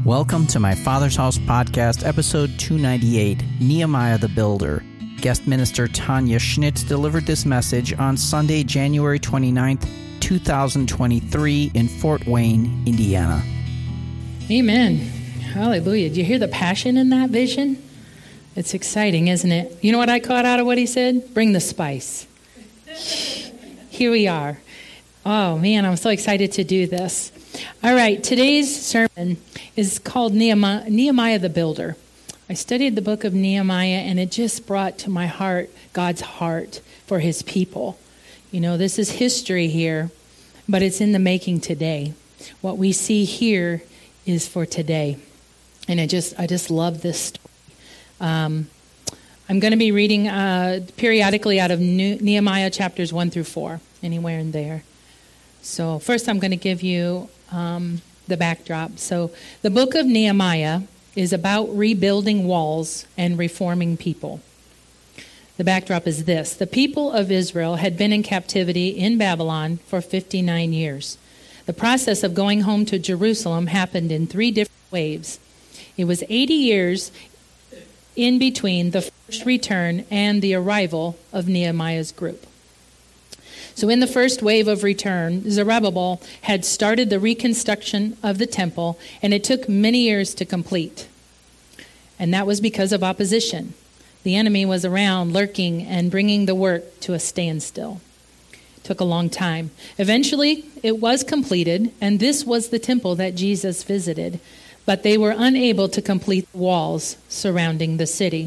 Welcome to my Father's House podcast, episode 298, Nehemiah the Builder. Guest minister Tanya Schnitz delivered this message on Sunday, January 29th, 2023 in Fort Wayne, Indiana. Amen. Hallelujah. Do you hear the passion in that vision? It's exciting, isn't it? You know what I caught out of what he said? Bring the spice. Here we are. Oh, man, I'm so excited to do this. All right, today's sermon is called Nehemiah the Builder. I studied the book of Nehemiah, and it just brought to my heart God's heart for his people. You know, this is history here, but it's in the making today. What we see here is for today. And I just love this story. I'm going to be reading periodically out of Nehemiah chapters 1 through 4, anywhere in there. So first I'm going to give you the backdrop. So the book of Nehemiah is about rebuilding walls and reforming people. The backdrop is this. The people of Israel had been in captivity in Babylon for 59 years. The process of going home to Jerusalem happened in 3 different waves. It was 80 years in between the first return and the arrival of Nehemiah's group. So in the first wave of return, Zerubbabel had started the reconstruction of the temple, and it took many years to complete. And that was because of opposition. The enemy was around, lurking and bringing the work to a standstill. It took a long time. Eventually, it was completed, and this was the temple that Jesus visited. But they were unable to complete the walls surrounding the city.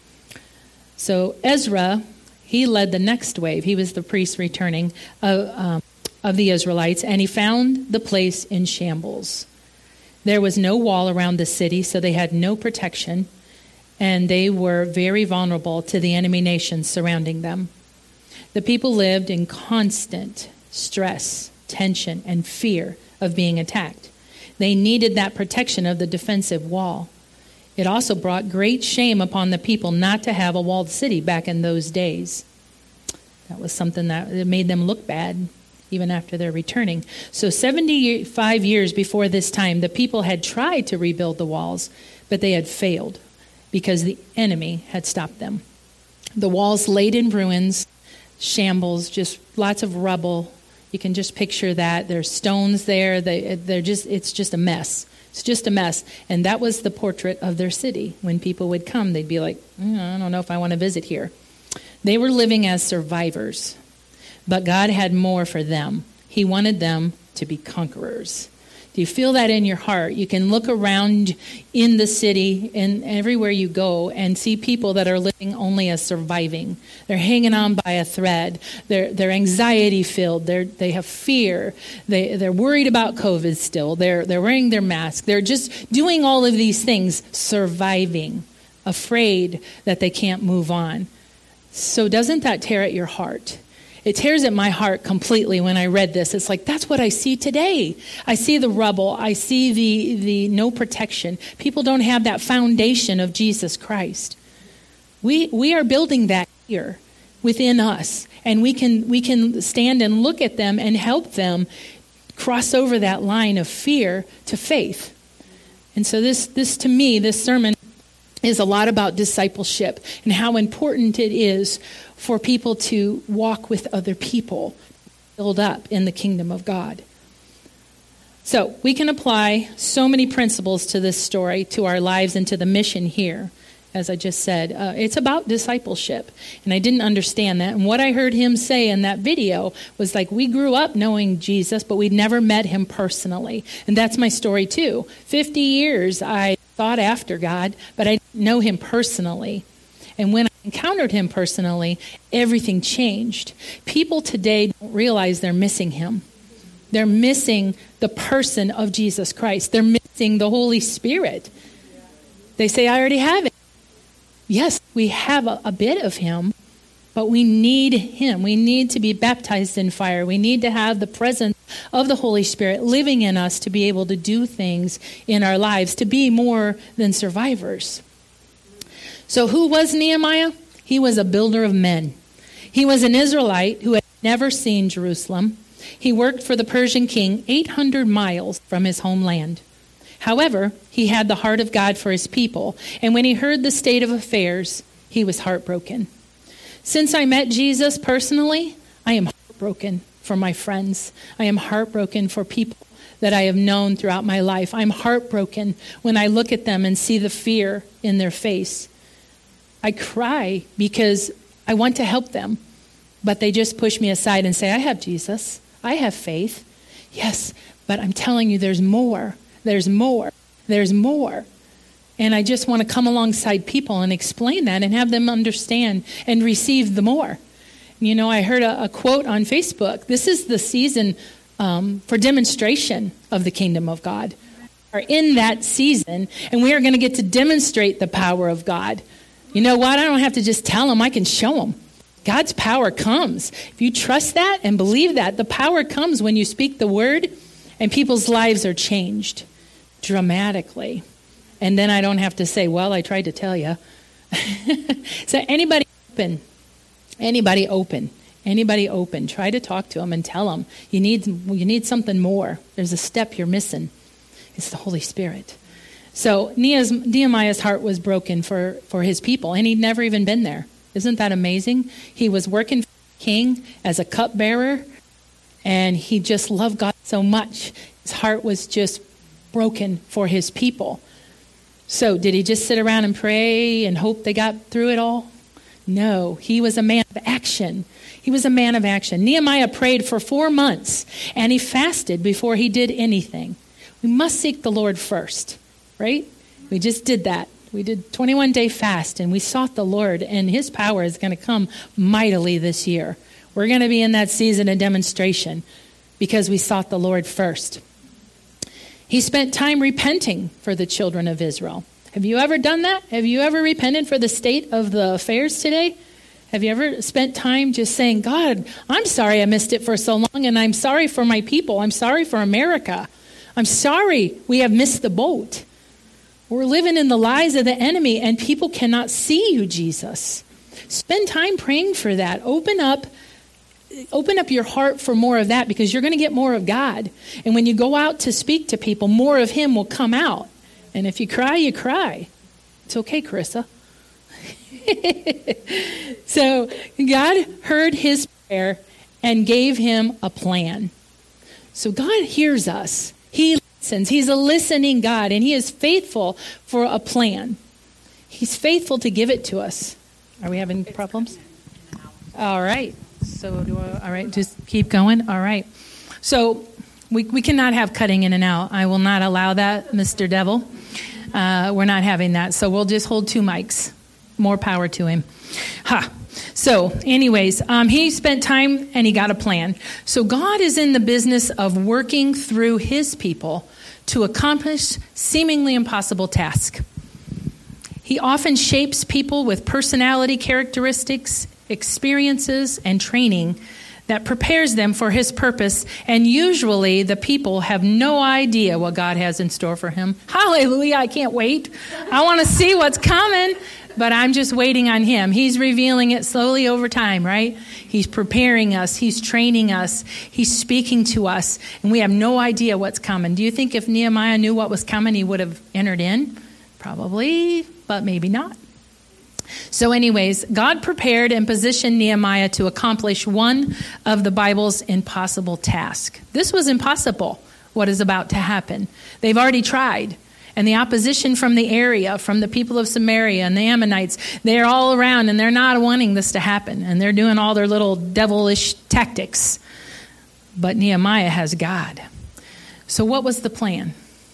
So Ezra, he led the next wave. He was the priest returning of the Israelites, and he found the place in shambles. There was no wall around the city, so they had no protection, and they were very vulnerable to the enemy nations surrounding them. The people lived in constant stress, tension, and fear of being attacked. They needed that protection of the defensive wall. It also brought great shame upon the people not to have a walled city back in those days. That was something that made them look bad even after they're returning. So 75 years before this time, the people had tried to rebuild the walls, but they had failed because the enemy had stopped them. The walls laid in ruins, shambles, just lots of rubble. You can just picture that. There's stones there. It's just a mess. It's just a mess. And that was the portrait of their city. When people would come, they'd be like, I don't know if I want to visit here. They were living as survivors. But God had more for them. He wanted them to be conquerors. Do you feel that in your heart? You can look around in the city and everywhere you go and see people that are living only as surviving. They're hanging on by a thread. They're anxiety filled. They have fear. They're worried about COVID still. They're wearing their mask. They're just doing all of these things, surviving, afraid that they can't move on. So doesn't that tear at your heart? It tears at my heart completely when I read this. It's like, that's what I see today. I see the rubble. I see the no protection. People don't have that foundation of Jesus Christ. We are building that here within us. And we can stand and look at them and help them cross over that line of fear to faith. And so this to me, this sermon is a lot about discipleship and how important it is for people to walk with other people, build up in the kingdom of God. So we can apply so many principles to this story, to our lives, and to the mission here. As I just said, it's about discipleship. And I didn't understand that. And what I heard him say in that video was like, we grew up knowing Jesus, but we'd never met him personally. And that's my story too. 50 years I thought after God, but I didn't know him personally. And when I encountered him personally, everything changed. People today don't realize they're missing him. They're missing the person of Jesus Christ. They're missing the Holy Spirit. They say, I already have it. Yes, we have a bit of him, but we need him. We need to be baptized in fire. We need to have the presence of the Holy Spirit living in us to be able to do things in our lives, to be more than survivors. So who was Nehemiah? He was a builder of men. He was an Israelite who had never seen Jerusalem. He worked for the Persian king 800 miles from his homeland. However, he had the heart of God for his people, and when he heard the state of affairs, he was heartbroken. Since I met Jesus personally, I am heartbroken for my friends. I am heartbroken for people that I have known throughout my life. I'm heartbroken when I look at them and see the fear in their face. I cry because I want to help them, but they just push me aside and say, I have Jesus. I have faith. Yes, but I'm telling you, there's more. There's more. There's more. And I just want to come alongside people and explain that and have them understand and receive the more. You know, I heard a quote on Facebook. This is the season for demonstration of the kingdom of God. We are in that season, and we are going to get to demonstrate the power of God. You know what? I don't have to just tell them. I can show them. God's power comes. If you trust that and believe that, the power comes when you speak the word, and people's lives are changed dramatically. And then I don't have to say, well, I tried to tell you. So anybody open, try to talk to them and tell them you need something more. There's a step you're missing. It's the Holy Spirit. So Nehemiah's heart was broken for his people, and he'd never even been there. Isn't that amazing? He was working for the king as a cupbearer, and he just loved God so much. His heart was just broken for his people. So did he just sit around and pray and hope they got through it all? No, he was a man of action. He was a man of action. Nehemiah prayed for 4 months, and he fasted before he did anything. We must seek the Lord first, right? We just did that. We did 21-day fast, and we sought the Lord, and his power is going to come mightily this year. We're going to be in that season of demonstration because we sought the Lord first. He spent time repenting for the children of Israel. Have you ever done that? Have you ever repented for the state of the affairs today? Have you ever spent time just saying, God, I'm sorry I missed it for so long, and I'm sorry for my people. I'm sorry for America. I'm sorry we have missed the boat. We're living in the lies of the enemy, and people cannot see you, Jesus. Spend time praying for that. Open up your heart for more of that, because you're going to get more of God. And when you go out to speak to people, more of him will come out. And if you cry, you cry. It's okay, Carissa. So God heard his prayer and gave him a plan. So God hears us. He listens. He's a listening God, and he is faithful for a plan. He's faithful to give it to us. Are we having problems? All right. So all right, just keep going. All right. So we cannot have cutting in and out. I will not allow that, Mr. Devil. We're not having that. So we'll just hold 2 mics. More power to him. So anyways, he spent time and he got a plan. So God is in the business of working through his people to accomplish seemingly impossible tasks. He often shapes people with personality characteristics, experiences, and training that prepares them for his purpose, and usually the people have no idea what God has in store for him. Hallelujah, I can't wait. I want to see what's coming, but I'm just waiting on him. He's revealing it slowly over time, right? He's preparing us. He's training us. He's speaking to us, and we have no idea what's coming. Do you think if Nehemiah knew what was coming, he would have entered in? Probably, but maybe not. So anyways, God prepared and positioned Nehemiah to accomplish one of the Bible's impossible tasks. This was impossible, what is about to happen. They've already tried. And the opposition from the area, from the people of Samaria and the Ammonites, they're all around, and they're not wanting this to happen. And they're doing all their little devilish tactics. But Nehemiah has God. So what was the plan?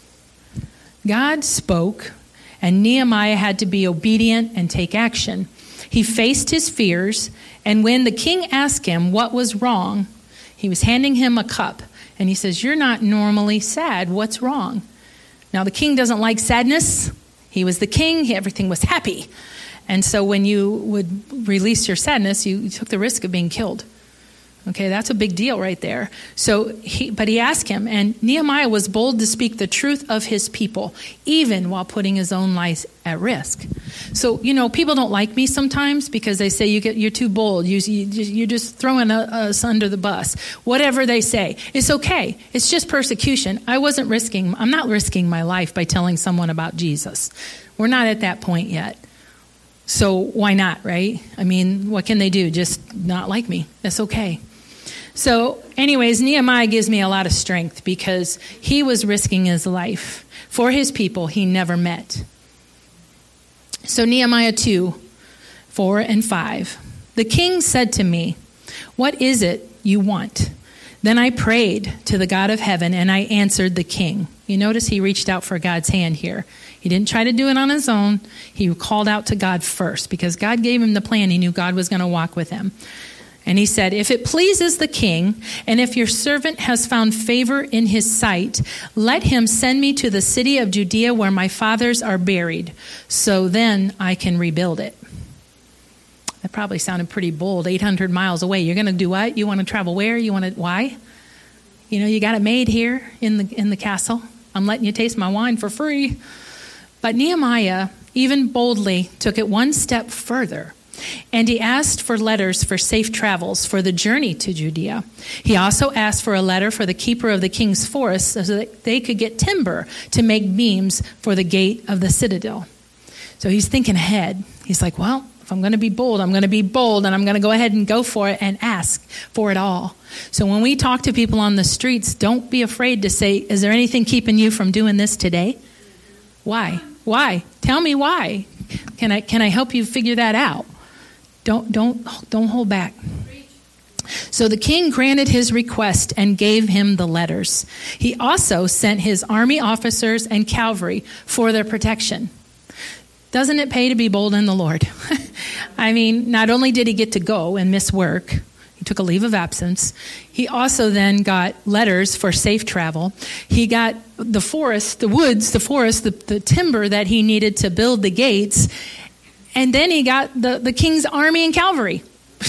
God spoke, and Nehemiah had to be obedient and take action. He faced his fears, and when the king asked him what was wrong, he was handing him a cup. And he says, "You're not normally sad. What's wrong?" Now, the king doesn't like sadness. He was the king. Everything was happy. And so when you would release your sadness, you took the risk of being killed. Okay, that's a big deal right there. But he asked him, and Nehemiah was bold to speak the truth of his people, even while putting his own life at risk. So, people don't like me sometimes because they say you're too bold. You're just throwing us under the bus. Whatever they say, it's okay. It's just persecution. I'm not risking my life by telling someone about Jesus. We're not at that point yet. So why not, right? I mean, what can they do? Just not like me. That's okay. So anyways, Nehemiah gives me a lot of strength because he was risking his life for his people he never met. So Nehemiah 2:4-5. The king said to me, "What is it you want?" Then I prayed to the God of heaven and I answered the king. You notice he reached out for God's hand here. He didn't try to do it on his own. He called out to God first because God gave him the plan. He knew God was going to walk with him. And he said, "If it pleases the king, and if your servant has found favor in his sight, let him send me to the city of Judea where my fathers are buried, so then I can rebuild it." That probably sounded pretty bold, 800 miles away. You're going to do what? You want to travel where? Why? You got it made here in the castle. I'm letting you taste my wine for free. But Nehemiah even boldly took it one step further. And he asked for letters for safe travels for the journey to Judea. He also asked for a letter for the keeper of the king's forest so that they could get timber to make beams for the gate of the citadel. So he's thinking ahead. He's like, well, if I'm going to be bold, I'm going to be bold, and I'm going to go ahead and go for it and ask for it all. So when we talk to people on the streets, don't be afraid to say, is there anything keeping you from doing this today? Why? Why? Tell me why. Can I help you figure that out? Don't hold back. So the king granted his request and gave him the letters. He also sent his army officers and cavalry for their protection. Doesn't it pay to be bold in the Lord? I mean, not only did he get to go and miss work, he took a leave of absence. He also then got letters for safe travel. He got the forest, the timber that he needed to build the gates. And then he got the king's army and cavalry.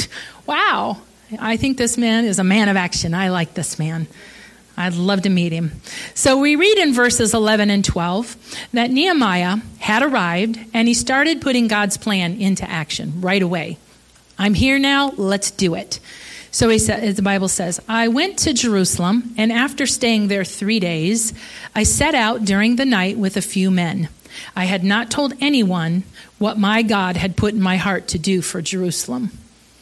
Wow. I think this man is a man of action. I like this man. I'd love to meet him. So we read in verses 11 and 12 that Nehemiah had arrived and he started putting God's plan into action right away. I'm here now. Let's do it. So he said, as the Bible says, I went to Jerusalem, and after staying there 3 days, I set out during the night with a few men. I had not told anyone what my God had put in my heart to do for Jerusalem.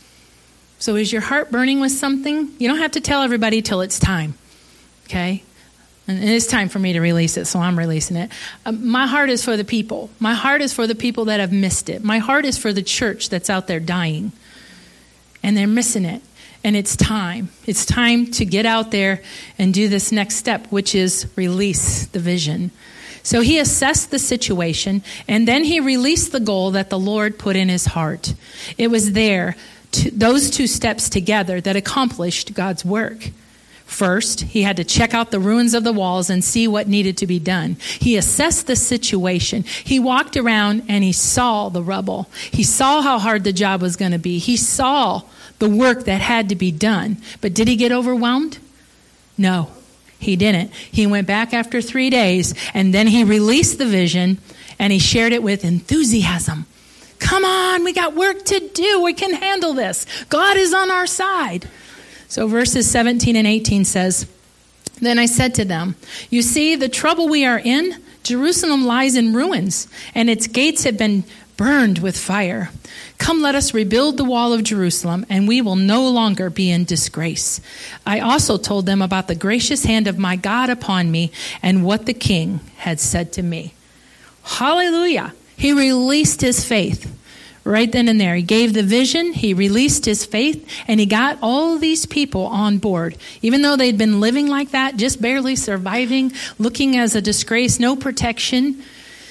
So is your heart burning with something? You don't have to tell everybody till it's time, okay? And it's time for me to release it, so I'm releasing it. My heart is for the people. My heart is for the people that have missed it. My heart is for the church that's out there dying, and they're missing it. And it's time. It's time to get out there and do this next step, which is release the vision. So he assessed the situation, and then he released the goal that the Lord put in his heart. It was those two steps together that accomplished God's work. First, he had to check out the ruins of the walls and see what needed to be done. He assessed the situation. He walked around and he saw the rubble. He saw how hard the job was going to be. He saw the work that had to be done. But did he get overwhelmed? No, he didn't. He went back after 3 days, and then he released the vision, and he shared it with enthusiasm. Come on, we got work to do. We can handle this. God is on our side. So verses 17 and 18 says, Then I said to them, You see, the trouble we are in, Jerusalem lies in ruins, and its gates have been burned with fire. Come, let us rebuild the wall of Jerusalem, and we will no longer be in disgrace. I also told them about the gracious hand of my God upon me and what the king had said to me. Hallelujah. He released his faith right then and there. He gave the vision, he released his faith, and he got all these people on board. Even though they'd been living like that, just barely surviving, looking as a disgrace, no protection,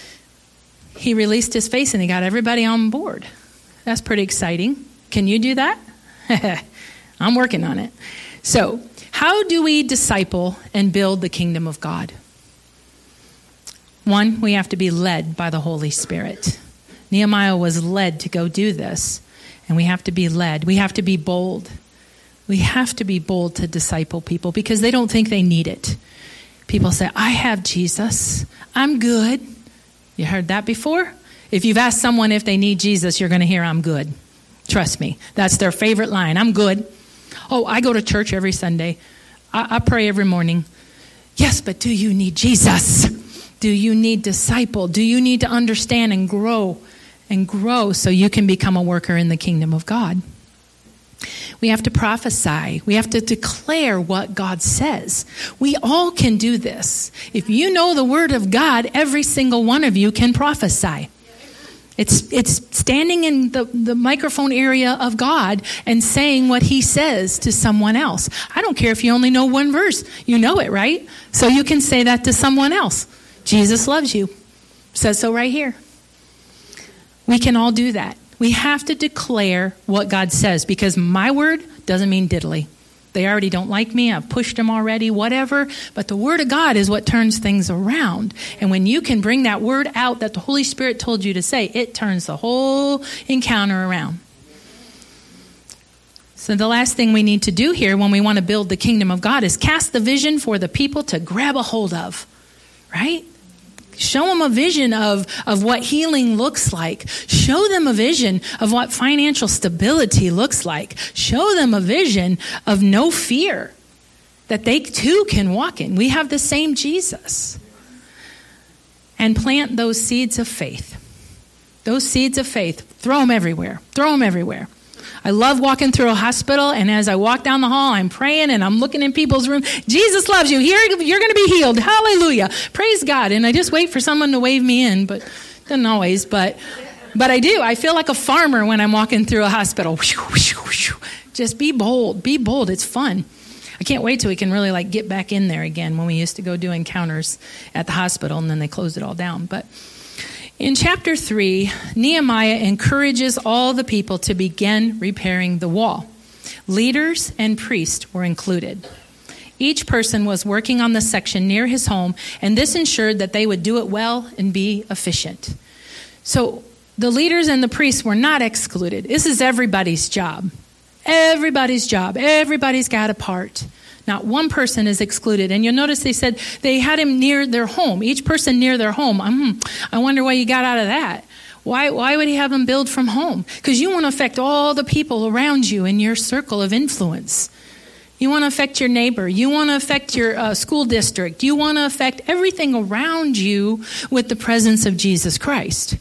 he released his faith and he got everybody on board. That's pretty exciting. Can you do that? I'm working on it. So, how do we disciple and build the kingdom of God? One, we have to be led by the Holy Spirit. Nehemiah was led to go do this, and we have to be led. We have to be bold. We have to be bold to disciple people because they don't think they need it. People say, I have Jesus. I'm good. You heard that before? If you've asked someone if they need Jesus, you're going to hear, I'm good. Trust me. That's their favorite line. I'm good. Oh, I go to church every Sunday. I pray every morning. Yes, but do you need Jesus? Do you need disciple? Do you need to understand and grow so you can become a worker in the kingdom of God? We have to prophesy. We have to declare what God says. We all can do this. If you know the word of God, every single one of you can prophesy. It's standing in the microphone area of God and saying what he says to someone else. I don't care if you only know one verse. You know it, right? So you can say that to someone else. Jesus loves you. Says so right here. We can all do that. We have to declare what God says because my word doesn't mean diddly. They already don't like me. I've pushed them already, whatever. But the word of God is what turns things around. And when you can bring that word out that the Holy Spirit told you to say, it turns the whole encounter around. So the last thing we need to do here when we want to build the kingdom of God is cast the vision for the people to grab a hold of, right? Show them a vision of what healing looks like. Show them a vision of what financial stability looks like. Show them a vision of no fear that they too can walk in. We have the same Jesus. And plant those seeds of faith. Those seeds of faith. Throw them everywhere. Throw them everywhere. I love walking through a hospital, and as I walk down the hall, I'm praying, and I'm looking in people's room. Jesus loves you. Here, you're going to be healed. Hallelujah. Praise God. And I just wait for someone to wave me in, but doesn't always. But I do. I feel like a farmer when I'm walking through a hospital. Just be bold. Be bold. It's fun. I can't wait till we can really get back in there again when we used to go do encounters at the hospital, and then they closed it all down. But in chapter 3, Nehemiah encourages all the people to begin repairing the wall. Leaders and priests were included. Each person was working on the section near his home, and this ensured that they would do it well and be efficient. So the leaders and the priests were not excluded. This is everybody's job. Everybody's job. Everybody's got a part. Not one person is excluded. And you'll notice they said they had him near their home. Each person near their home. I wonder what you got out of that. Why would he have them build from home? Because you want to affect all the people around you in your circle of influence. You want to affect your neighbor. You want to affect your school district. You want to affect everything around you with the presence of Jesus Christ.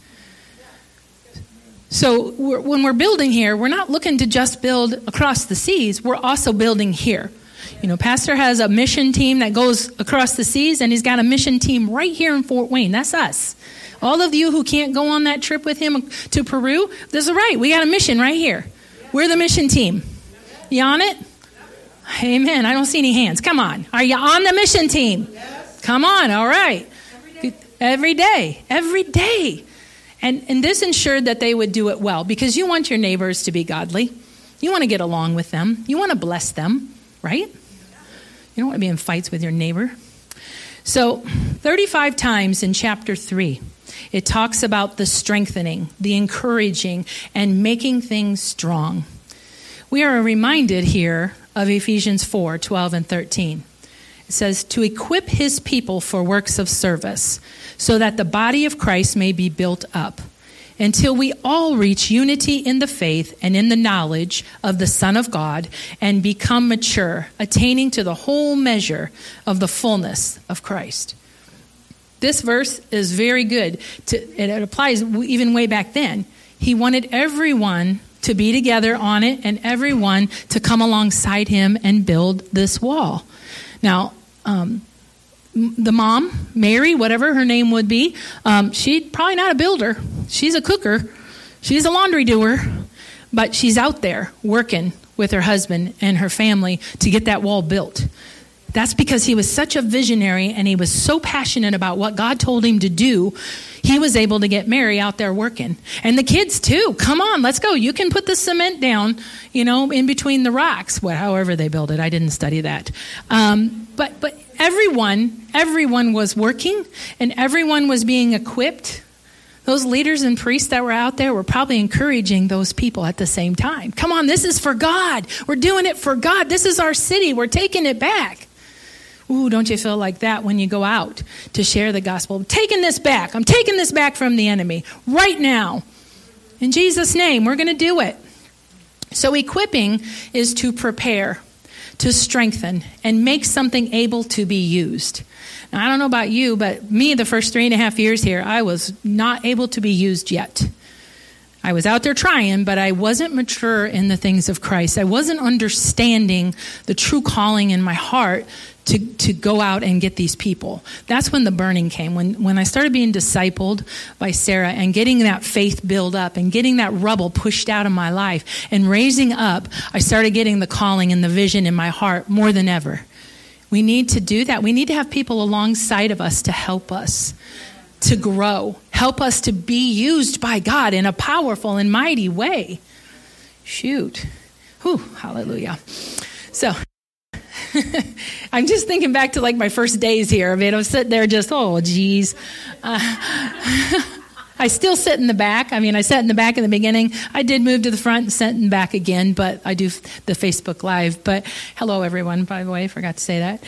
So when we're building here, we're not looking to just build across the seas. We're also building here. You know, Pastor has a mission team that goes across the seas, and he's got a mission team right here in Fort Wayne. That's us. All of you who can't go on that trip with him to Peru, this is right. We got a mission right here. We're the mission team. You on it? Amen. I don't see any hands. Come on. Are you on the mission team? Yes. Come on. All right. Every day. Every day. And this ensured that they would do it well because you want your neighbors to be godly. You want to get along with them. You want to bless them, right? You don't want to be in fights with your neighbor. So 35 times in chapter 3, it talks about the strengthening, the encouraging, and making things strong. We are reminded here of Ephesians 4, 12 and 13. It says, to equip his people for works of service, so that the body of Christ may be built up, until we all reach unity in the faith and in the knowledge of the Son of God and become mature, attaining to the whole measure of the fullness of Christ. This verse is very good. It applies even way back then. He wanted everyone to be together on it and everyone to come alongside him and build this wall. Now, the mom, Mary, whatever her name would be, she's probably not a builder. She's a cooker. She's a laundry doer. But she's out there working with her husband and her family to get that wall built. That's because he was such a visionary and he was so passionate about what God told him to do. He was able to get Mary out there working. And the kids too. Come on, let's go. You can put the cement down, in between the rocks. However they build it. I didn't study that. But everyone was working and everyone was being equipped. Those leaders and priests that were out there were probably encouraging those people at the same time. Come on, this is for God. We're doing it for God. This is our city. We're taking it back. Ooh, don't you feel like that when you go out to share the gospel? I'm taking this back. I'm taking this back from the enemy right now. In Jesus' name, we're going to do it. So equipping is to prepare, to strengthen, and make something able to be used. Now, I don't know about you, but me, the first 3.5 years here, I was not able to be used yet. I was out there trying, but I wasn't mature in the things of Christ. I wasn't understanding the true calling in my heart to go out and get these people. That's when the burning came. When I started being discipled by Sarah and getting that faith built up and getting that rubble pushed out of my life and raising up, I started getting the calling and the vision in my heart more than ever. We need to do that. We need to have people alongside of us to help us to grow, help us to be used by God in a powerful and mighty way. Shoot. Whew, hallelujah. So I'm just thinking back to like my first days here. I mean, I was sitting there just, oh, geez. I still sit in the back. I mean, I sat in the back in the beginning. I did move to the front and sat in the back again, but I do the Facebook Live. But hello, everyone, by the way. Forgot to say that.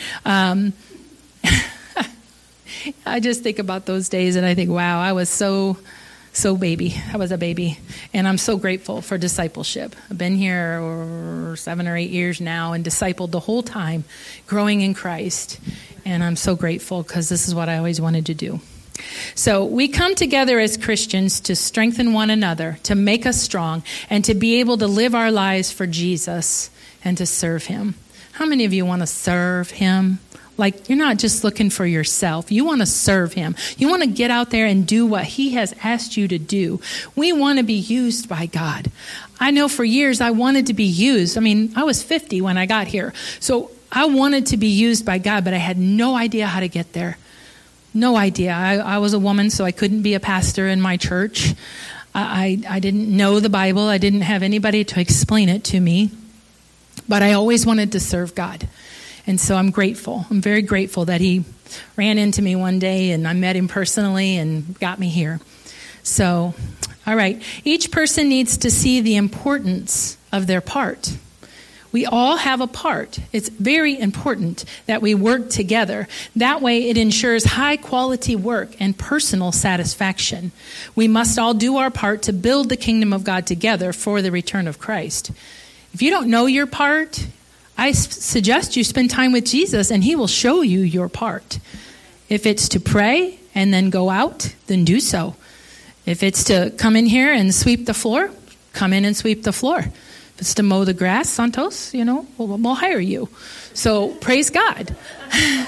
I just think about those days and I think, wow, I was so baby. I was a baby. And I'm so grateful for discipleship. I've been here 7 or 8 years now and discipled the whole time, growing in Christ. And I'm so grateful because this is what I always wanted to do. So we come together as Christians to strengthen one another, to make us strong, and to be able to live our lives for Jesus and to serve him. How many of you want to serve him? Like, you're not just looking for yourself. You want to serve him. You want to get out there and do what he has asked you to do. We want to be used by God. I know for years I wanted to be used. I mean, I was 50 when I got here. So I wanted to be used by God, but I had no idea how to get there. No idea. I was a woman, so I couldn't be a pastor in my church. I didn't know the Bible. I didn't have anybody to explain it to me. But I always wanted to serve God. And so I'm grateful. I'm very grateful that he ran into me one day and I met him personally and got me here. So, all right. Each person needs to see the importance of their part. We all have a part. It's very important that we work together. That way it ensures high quality work and personal satisfaction. We must all do our part to build the kingdom of God together for the return of Christ. If you don't know your part, I suggest you spend time with Jesus and he will show you your part. If it's to pray and then go out, then do so. If it's to come in here and sweep the floor, come in and sweep the floor. If it's to mow the grass, Santos, we'll hire you. So praise God. He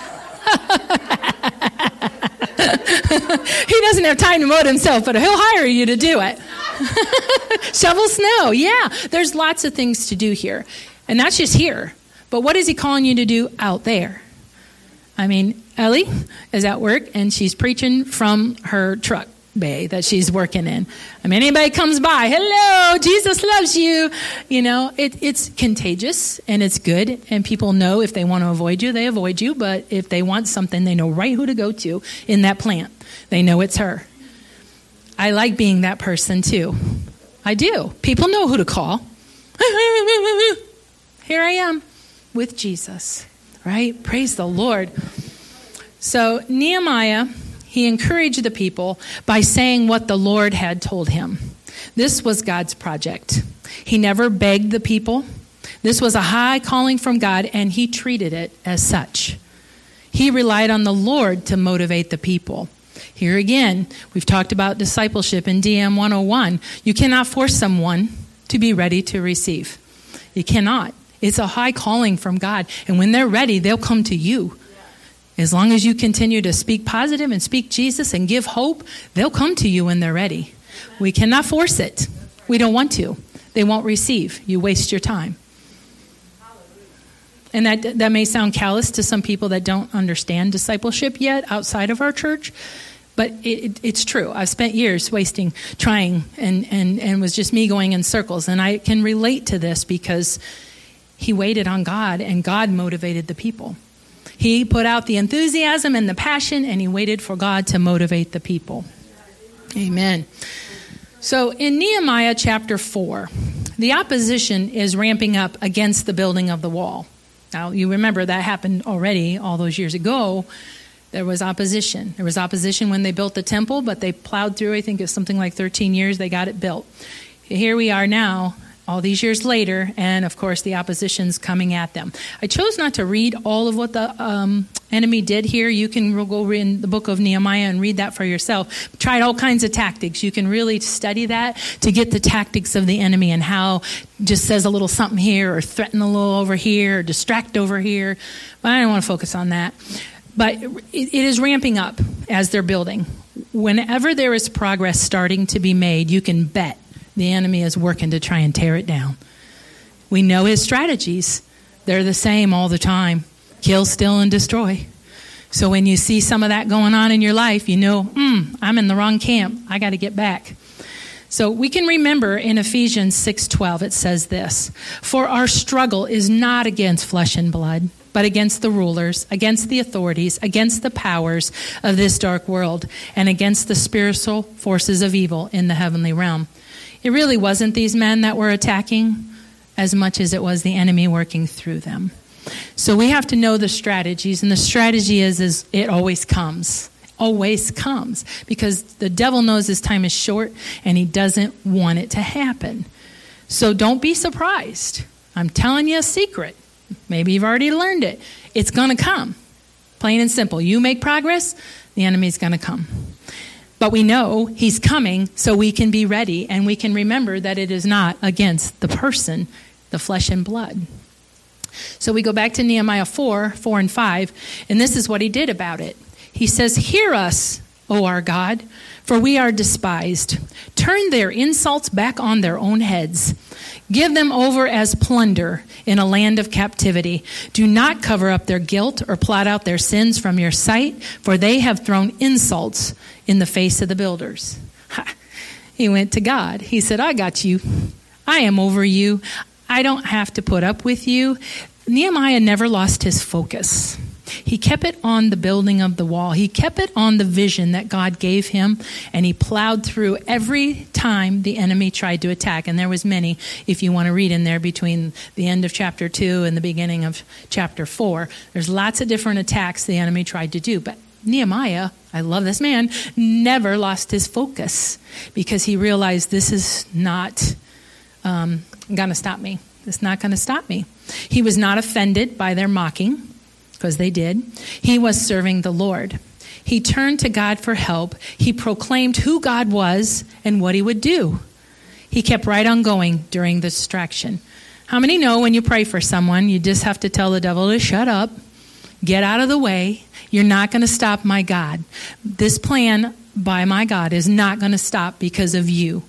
doesn't have time to mow it himself, but he'll hire you to do it. Shovel snow. Yeah, there's lots of things to do here. And that's just here. But what is he calling you to do out there? I mean, Ellie is at work and she's preaching from her truck bay that she's working in. I mean, anybody comes by, hello, Jesus loves you. It's contagious and it's good. And people know if they want to avoid you, they avoid you. But if they want something, they know right who to go to in that plant. They know it's her. I like being that person too. I do. People know who to call. Here I am with Jesus, right? Praise the Lord. So Nehemiah, he encouraged the people by saying what the Lord had told him. This was God's project. He never begged the people. This was a high calling from God, and he treated it as such. He relied on the Lord to motivate the people. Here again, we've talked about discipleship in DM 101. You cannot force someone to be ready to receive. You cannot. It's a high calling from God. And when they're ready, they'll come to you. As long as you continue to speak positive and speak Jesus and give hope, they'll come to you when they're ready. We cannot force it. We don't want to. They won't receive. You waste your time. And that may sound callous to some people that don't understand discipleship yet outside of our church. But it's true. I've spent years wasting, trying, and was just me going in circles. And I can relate to this because he waited on God, and God motivated the people. He put out the enthusiasm and the passion, and he waited for God to motivate the people. Amen. So in Nehemiah chapter 4, the opposition is ramping up against the building of the wall. Now, you remember that happened already all those years ago. There was opposition. There was opposition when they built the temple, but they plowed through, I think it's something like 13 years, they got it built. Here we are now, all these years later, and of course the opposition's coming at them. I chose not to read all of what the enemy did here. You can go in the book of Nehemiah and read that for yourself. Tried all kinds of tactics. You can really study that to get the tactics of the enemy and how just says a little something here or threaten a little over here or distract over here. But I don't want to focus on that. But it is ramping up as they're building. Whenever there is progress starting to be made, you can bet the enemy is working to try and tear it down. We know his strategies. They're the same all the time. Kill, steal, and destroy. So when you see some of that going on in your life, you know, I'm in the wrong camp. I got to get back. So we can remember in Ephesians 6:12, it says this, "For our struggle is not against flesh and blood, but against the rulers, against the authorities, against the powers of this dark world, and against the spiritual forces of evil in the heavenly realm." It really wasn't these men that were attacking as much as it was the enemy working through them. So we have to know the strategies, and the strategy is it always comes. Always comes. Because the devil knows his time is short, and he doesn't want it to happen. So don't be surprised. I'm telling you a secret. Maybe you've already learned it. It's going to come. Plain and simple. You make progress, the enemy's going to come. But we know he's coming, so we can be ready, and we can remember that it is not against the person, the flesh and blood. So we go back to Nehemiah 4 and 5, and this is what he did about it. He says, "Hear us, O our God, for we are despised. Turn their insults back on their own heads. Give them over as plunder in a land of captivity. Do not cover up their guilt or blot out their sins from your sight, for they have thrown insults in the face of the builders." He went to God. He said, "I got you. I am over you. I don't have to put up with you." Nehemiah never lost his focus. He kept it on the building of the wall. He kept it on the vision that God gave him, and he plowed through every time the enemy tried to attack. And there was many, if you want to read in there between the end of chapter 2 and the beginning of chapter 4. There's lots of different attacks the enemy tried to do. But Nehemiah, I love this man, never lost his focus because he realized this is not going to stop me. It's not going to stop me. He was not offended by their mocking, because they did. He was serving the Lord. He turned to God for help. He proclaimed who God was and what he would do. He kept right on going during the distraction. How many know when you pray for someone, you just have to tell the devil to shut up, get out of the way. You're not going to stop my God. This plan by my God is not going to stop because of you.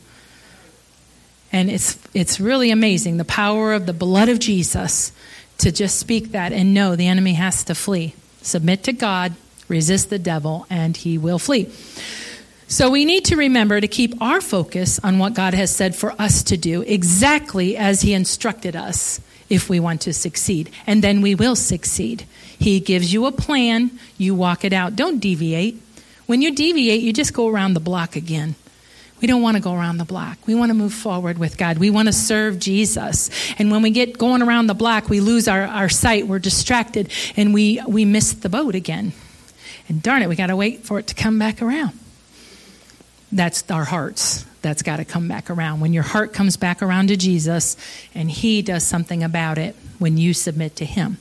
And it's really amazing, the power of the blood of Jesus to just speak that and know the enemy has to flee. Submit to God, resist the devil, and he will flee. So we need to remember to keep our focus on what God has said for us to do, exactly as he instructed us if we want to succeed. And then we will succeed. He gives you a plan, you walk it out. Don't deviate. When you deviate, you just go around the block again. We don't want to go around the block. We want to move forward with God. We want to serve Jesus. And when we get going around the block, we lose our sight. We're distracted, and we miss the boat again. And darn it, we got to wait for it to come back around. That's our hearts. That's got to come back around. When your heart comes back around to Jesus, and he does something about it when you submit to him.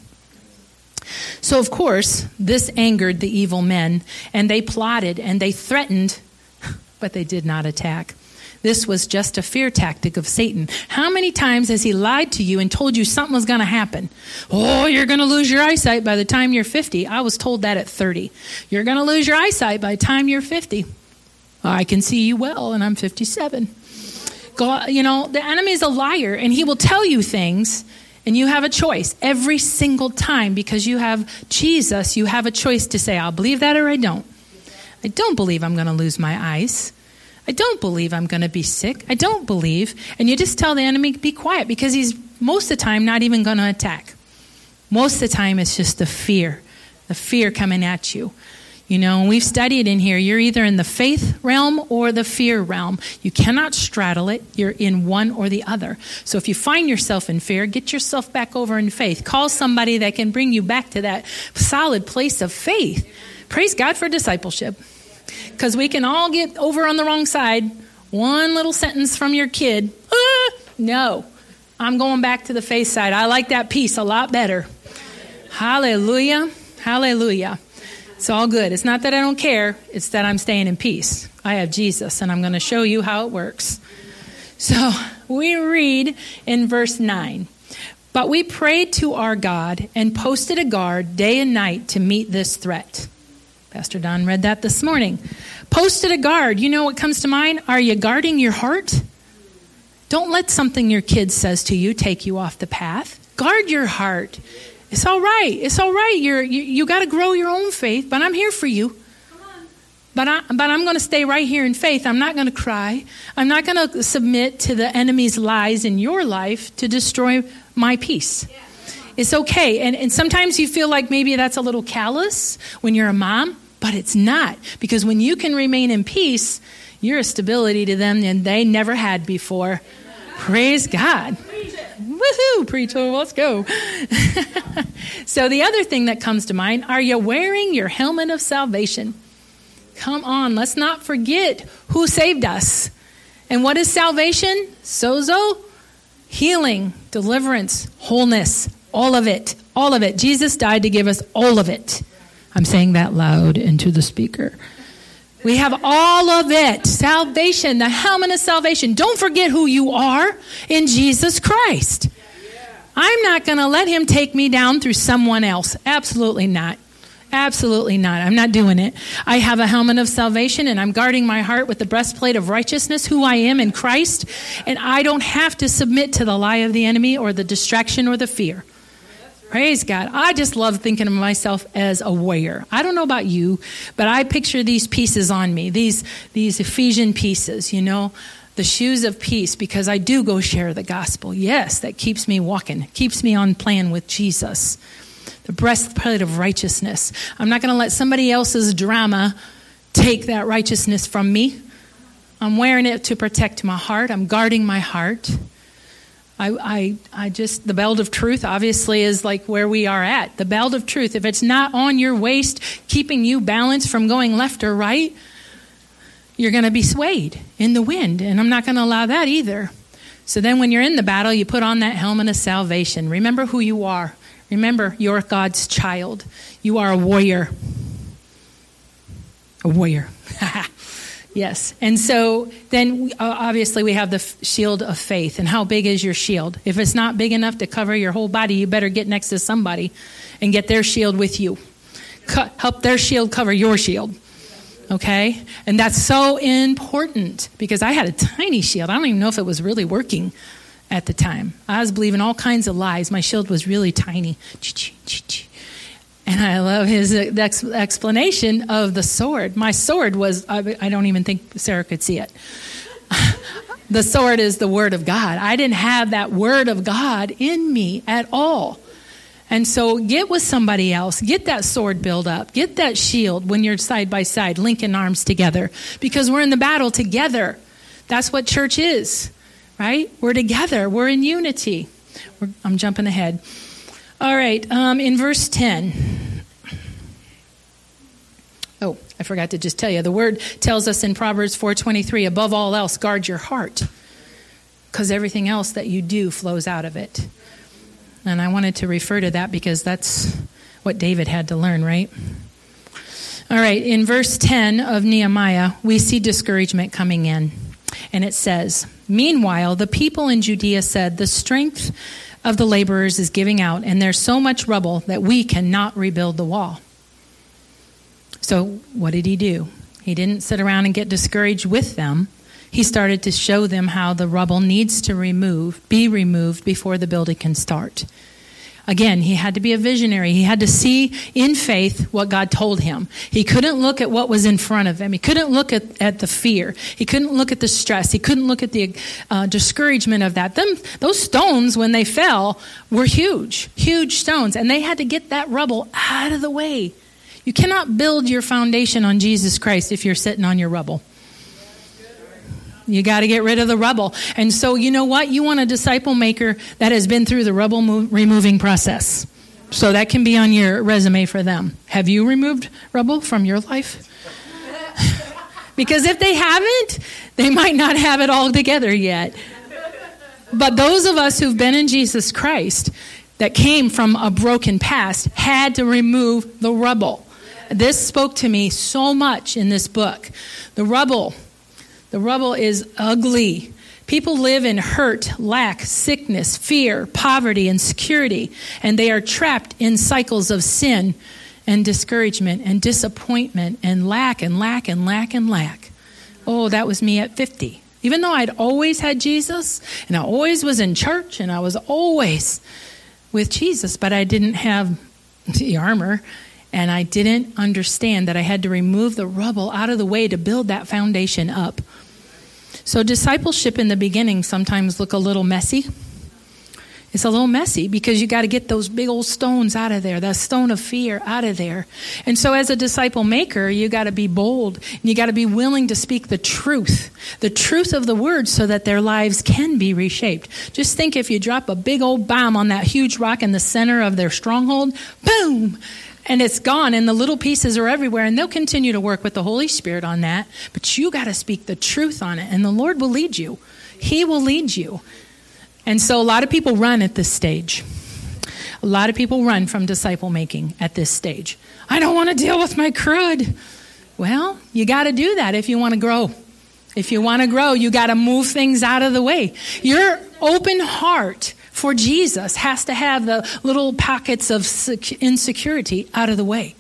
So, of course, this angered the evil men, and they plotted and they threatened, but they did not attack. This was just a fear tactic of Satan. How many times has he lied to you and told you something was going to happen? Oh, you're going to lose your eyesight by the time you're 50. I was told that at 30. You're going to lose your eyesight by the time you're 50. I can see you well, and I'm 57. God, the enemy is a liar, and he will tell you things, and you have a choice every single time. Because you have Jesus, you have a choice to say, I'll believe that or I don't. I don't believe I'm going to lose my eyes. I don't believe I'm going to be sick. I don't believe. And you just tell the enemy, be quiet, because he's most of the time not even going to attack. Most of the time it's just the fear coming at you. You know, and we've studied in here, you're either in the faith realm or the fear realm. You cannot straddle it. You're in one or the other. So if you find yourself in fear, get yourself back over in faith. Call somebody that can bring you back to that solid place of faith. Praise God for discipleship. Because we can all get over on the wrong side. One little sentence from your kid. No, I'm going back to the faith side. I like that peace a lot better. Hallelujah. Hallelujah. It's all good. It's not that I don't care. It's that I'm staying in peace. I have Jesus, and I'm going to show you how it works. So we read in verse 9, but we prayed to our God and posted a guard day and night to meet this threat. Pastor Don read that this morning. Posted a guard. You know what comes to mind? Are you guarding your heart? Don't let something your kid says to you take you off the path. Guard your heart. It's all right. It's all right. You got to grow your own faith, but I'm here for you. But I'm going to stay right here in faith. I'm not going to cry. I'm not going to submit to the enemy's lies in your life to destroy my peace. It's okay. And sometimes you feel like maybe that's a little callous when you're a mom, but it's not. Because when you can remain in peace, you're a stability to them than they never had before. Praise God. Woohoo, preacher, let's go. So the other thing that comes to mind, are you wearing your helmet of salvation? Come on, let's not forget who saved us. And what is salvation? Sozo? Healing, deliverance, wholeness, all of it. All of it. Jesus died to give us all of it. I'm saying that loud into the speaker. We have all of it. Salvation, the helmet of salvation. Don't forget who you are in Jesus Christ. I'm not going to let him take me down through someone else. Absolutely not. Absolutely not. I'm not doing it. I have a helmet of salvation, and I'm guarding my heart with the breastplate of righteousness, who I am in Christ. And I don't have to submit to the lie of the enemy or the distraction or the fear. Praise God. I just love thinking of myself as a warrior. I don't know about you, but I picture these pieces on me, these Ephesian pieces, you know, the shoes of peace, because I do go share the gospel. Yes, that keeps me walking, keeps me on plan with Jesus. The breastplate of righteousness. I'm not going to let somebody else's drama take that righteousness from me. I'm wearing it to protect my heart. I'm guarding my heart. I just, the belt of truth obviously is like where we are at. The belt of truth, if it's not on your waist, keeping you balanced from going left or right, you're going to be swayed in the wind. And I'm not going to allow that either. So then when you're in the battle, you put on that helmet of salvation. Remember who you are. Remember, you're God's child. You are a warrior. A warrior. Yes. And so then obviously we have the shield of faith. And how big is your shield? If it's not big enough to cover your whole body, you better get next to somebody and get their shield with you. Help their shield cover your shield. Okay? And that's so important because I had a tiny shield. I don't even know if it was really working at the time. I was believing all kinds of lies. My shield was really tiny. And I love his explanation of the sword. My sword was, I don't even think Sarah could see it. The sword is the word of God. I didn't have that word of God in me at all. And so get with somebody else. Get that sword built up. Get that shield when you're side by side, linking arms together. Because we're in the battle together. That's what church is, right? We're together. We're in unity. I'm jumping ahead. All right, in verse 10. Oh, I forgot to just tell you. The word tells us in Proverbs 4:23, above all else, guard your heart, because everything else that you do flows out of it. And I wanted to refer to that because that's what David had to learn, right? All right, in verse 10 of Nehemiah, we see discouragement coming in. And it says, meanwhile, the people in Judea said, the strength of the laborers is giving out, and there's so much rubble that we cannot rebuild the wall. So what did he do? He didn't sit around and get discouraged with them. He started to show them how the rubble needs to be removed before the building can start. Again, he had to be a visionary. He had to see in faith what God told him. He couldn't look at what was in front of him. He couldn't look at the fear. He couldn't look at the stress. He couldn't look at the discouragement of that. Those stones, when they fell, were huge, huge stones. And they had to get that rubble out of the way. You cannot build your foundation on Jesus Christ if you're sitting on your rubble. You got to get rid of the rubble. And so you know what? You want a disciple maker that has been through the rubble removing process. So that can be on your resume for them. Have you removed rubble from your life? Because if they haven't, they might not have it all together yet. But those of us who've been in Jesus Christ that came from a broken past had to remove the rubble. This spoke to me so much in this book. The rubble is ugly. People live in hurt, lack, sickness, fear, poverty, and insecurity, and they are trapped in cycles of sin and discouragement and disappointment and lack and lack and lack and lack. Oh, that was me at 50. Even though I'd always had Jesus, and I always was in church, and I was always with Jesus, but I didn't have the armor, and I didn't understand that I had to remove the rubble out of the way to build that foundation up. So discipleship in the beginning sometimes look a little messy. It's a little messy because you got to get those big old stones out of there, that stone of fear out of there. And so as a disciple maker, you got to be bold. And you got to be willing to speak the truth of the word so that their lives can be reshaped. Just think if you drop a big old bomb on that huge rock in the center of their stronghold, boom, and it's gone and the little pieces are everywhere, and they'll continue to work with the Holy Spirit on that. But you got to speak the truth on it, and the Lord will lead you. He will lead you. And so a lot of people run at this stage. A lot of people run from disciple making at this stage. I don't want to deal with my crud. Well, you got to do that if you want to grow. If you want to grow, you got to move things out of the way. Your open heart for Jesus has to have the little pockets of insecurity out of the way.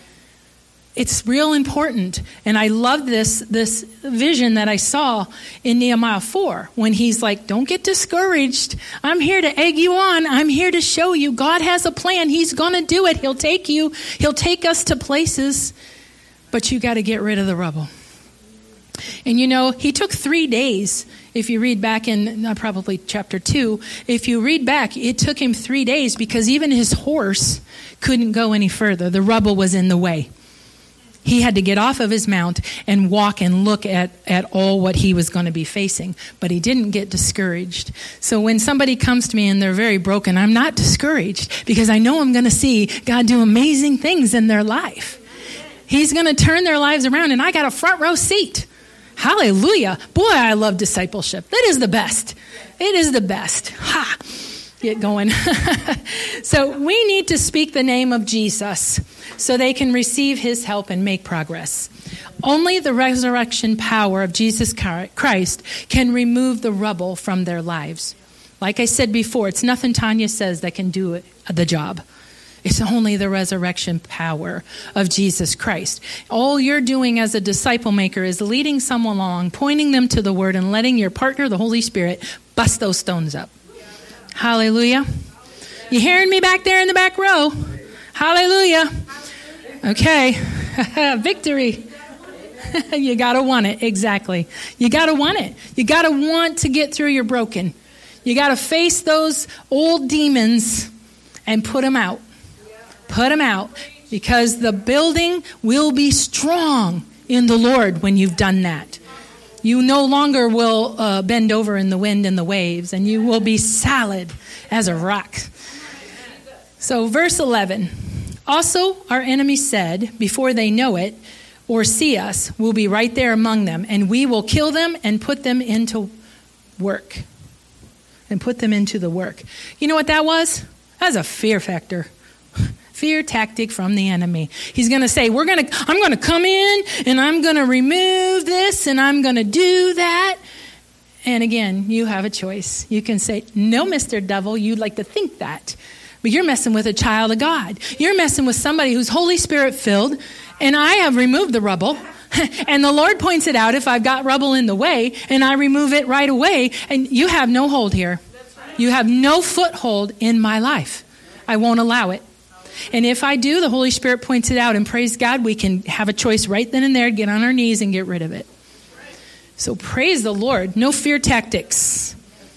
It's real important. And I love this vision that I saw in Nehemiah 4 when he's like, don't get discouraged. I'm here to egg you on. I'm here to show you God has a plan. He's going to do it. He'll take you. He'll take us to places. But you got to get rid of the rubble. And you know, he took 3 days. If you read back in probably chapter 2, if you read back, it took him 3 days because even his horse couldn't go any further. The rubble was in the way. He had to get off of his mount and walk and look at all what he was going to be facing. But he didn't get discouraged. So when somebody comes to me and they're very broken, I'm not discouraged because I know I'm going to see God do amazing things in their life. He's going to turn their lives around, and I got a front row seat. Hallelujah. Boy, I love discipleship. That is the best. It is the best. Ha! Get going. So we need to speak the name of Jesus so they can receive his help and make progress. Only the resurrection power of Jesus Christ can remove the rubble from their lives. Like I said before, it's nothing Tanya says that can do the job. It's only the resurrection power of Jesus Christ. All you're doing as a disciple maker is leading someone along, pointing them to the word, and letting your partner, the Holy Spirit, bust those stones up. Hallelujah. You hearing me back there in the back row? Hallelujah. Okay. Victory. You got to want it. Exactly. You got to want it. You got to want to get through your broken. You got to face those old demons and put them out. Put them out, because the building will be strong in the Lord when you've done that. You no longer will bend over in the wind and the waves, and you will be solid as a rock. So verse 11, also our enemy said, before they know it or see us, we'll be right there among them, and we will kill them and put them into work. And put them into the work. You know what that was? That was a fear factor. Fear tactic from the enemy. He's going to say, I'm going to come in and I'm going to remove this and I'm going to do that. And again, you have a choice. You can say, no, Mr. Devil, you'd like to think that. But you're messing with a child of God. You're messing with somebody who's Holy Spirit filled, and I have removed the rubble. And the Lord points it out if I've got rubble in the way, and I remove it right away, and you have no hold here. You have no foothold in my life. I won't allow it. And if I do, the Holy Spirit points it out, and praise God, we can have a choice right then and there, get on our knees and get rid of it. So praise the Lord. No fear tactics.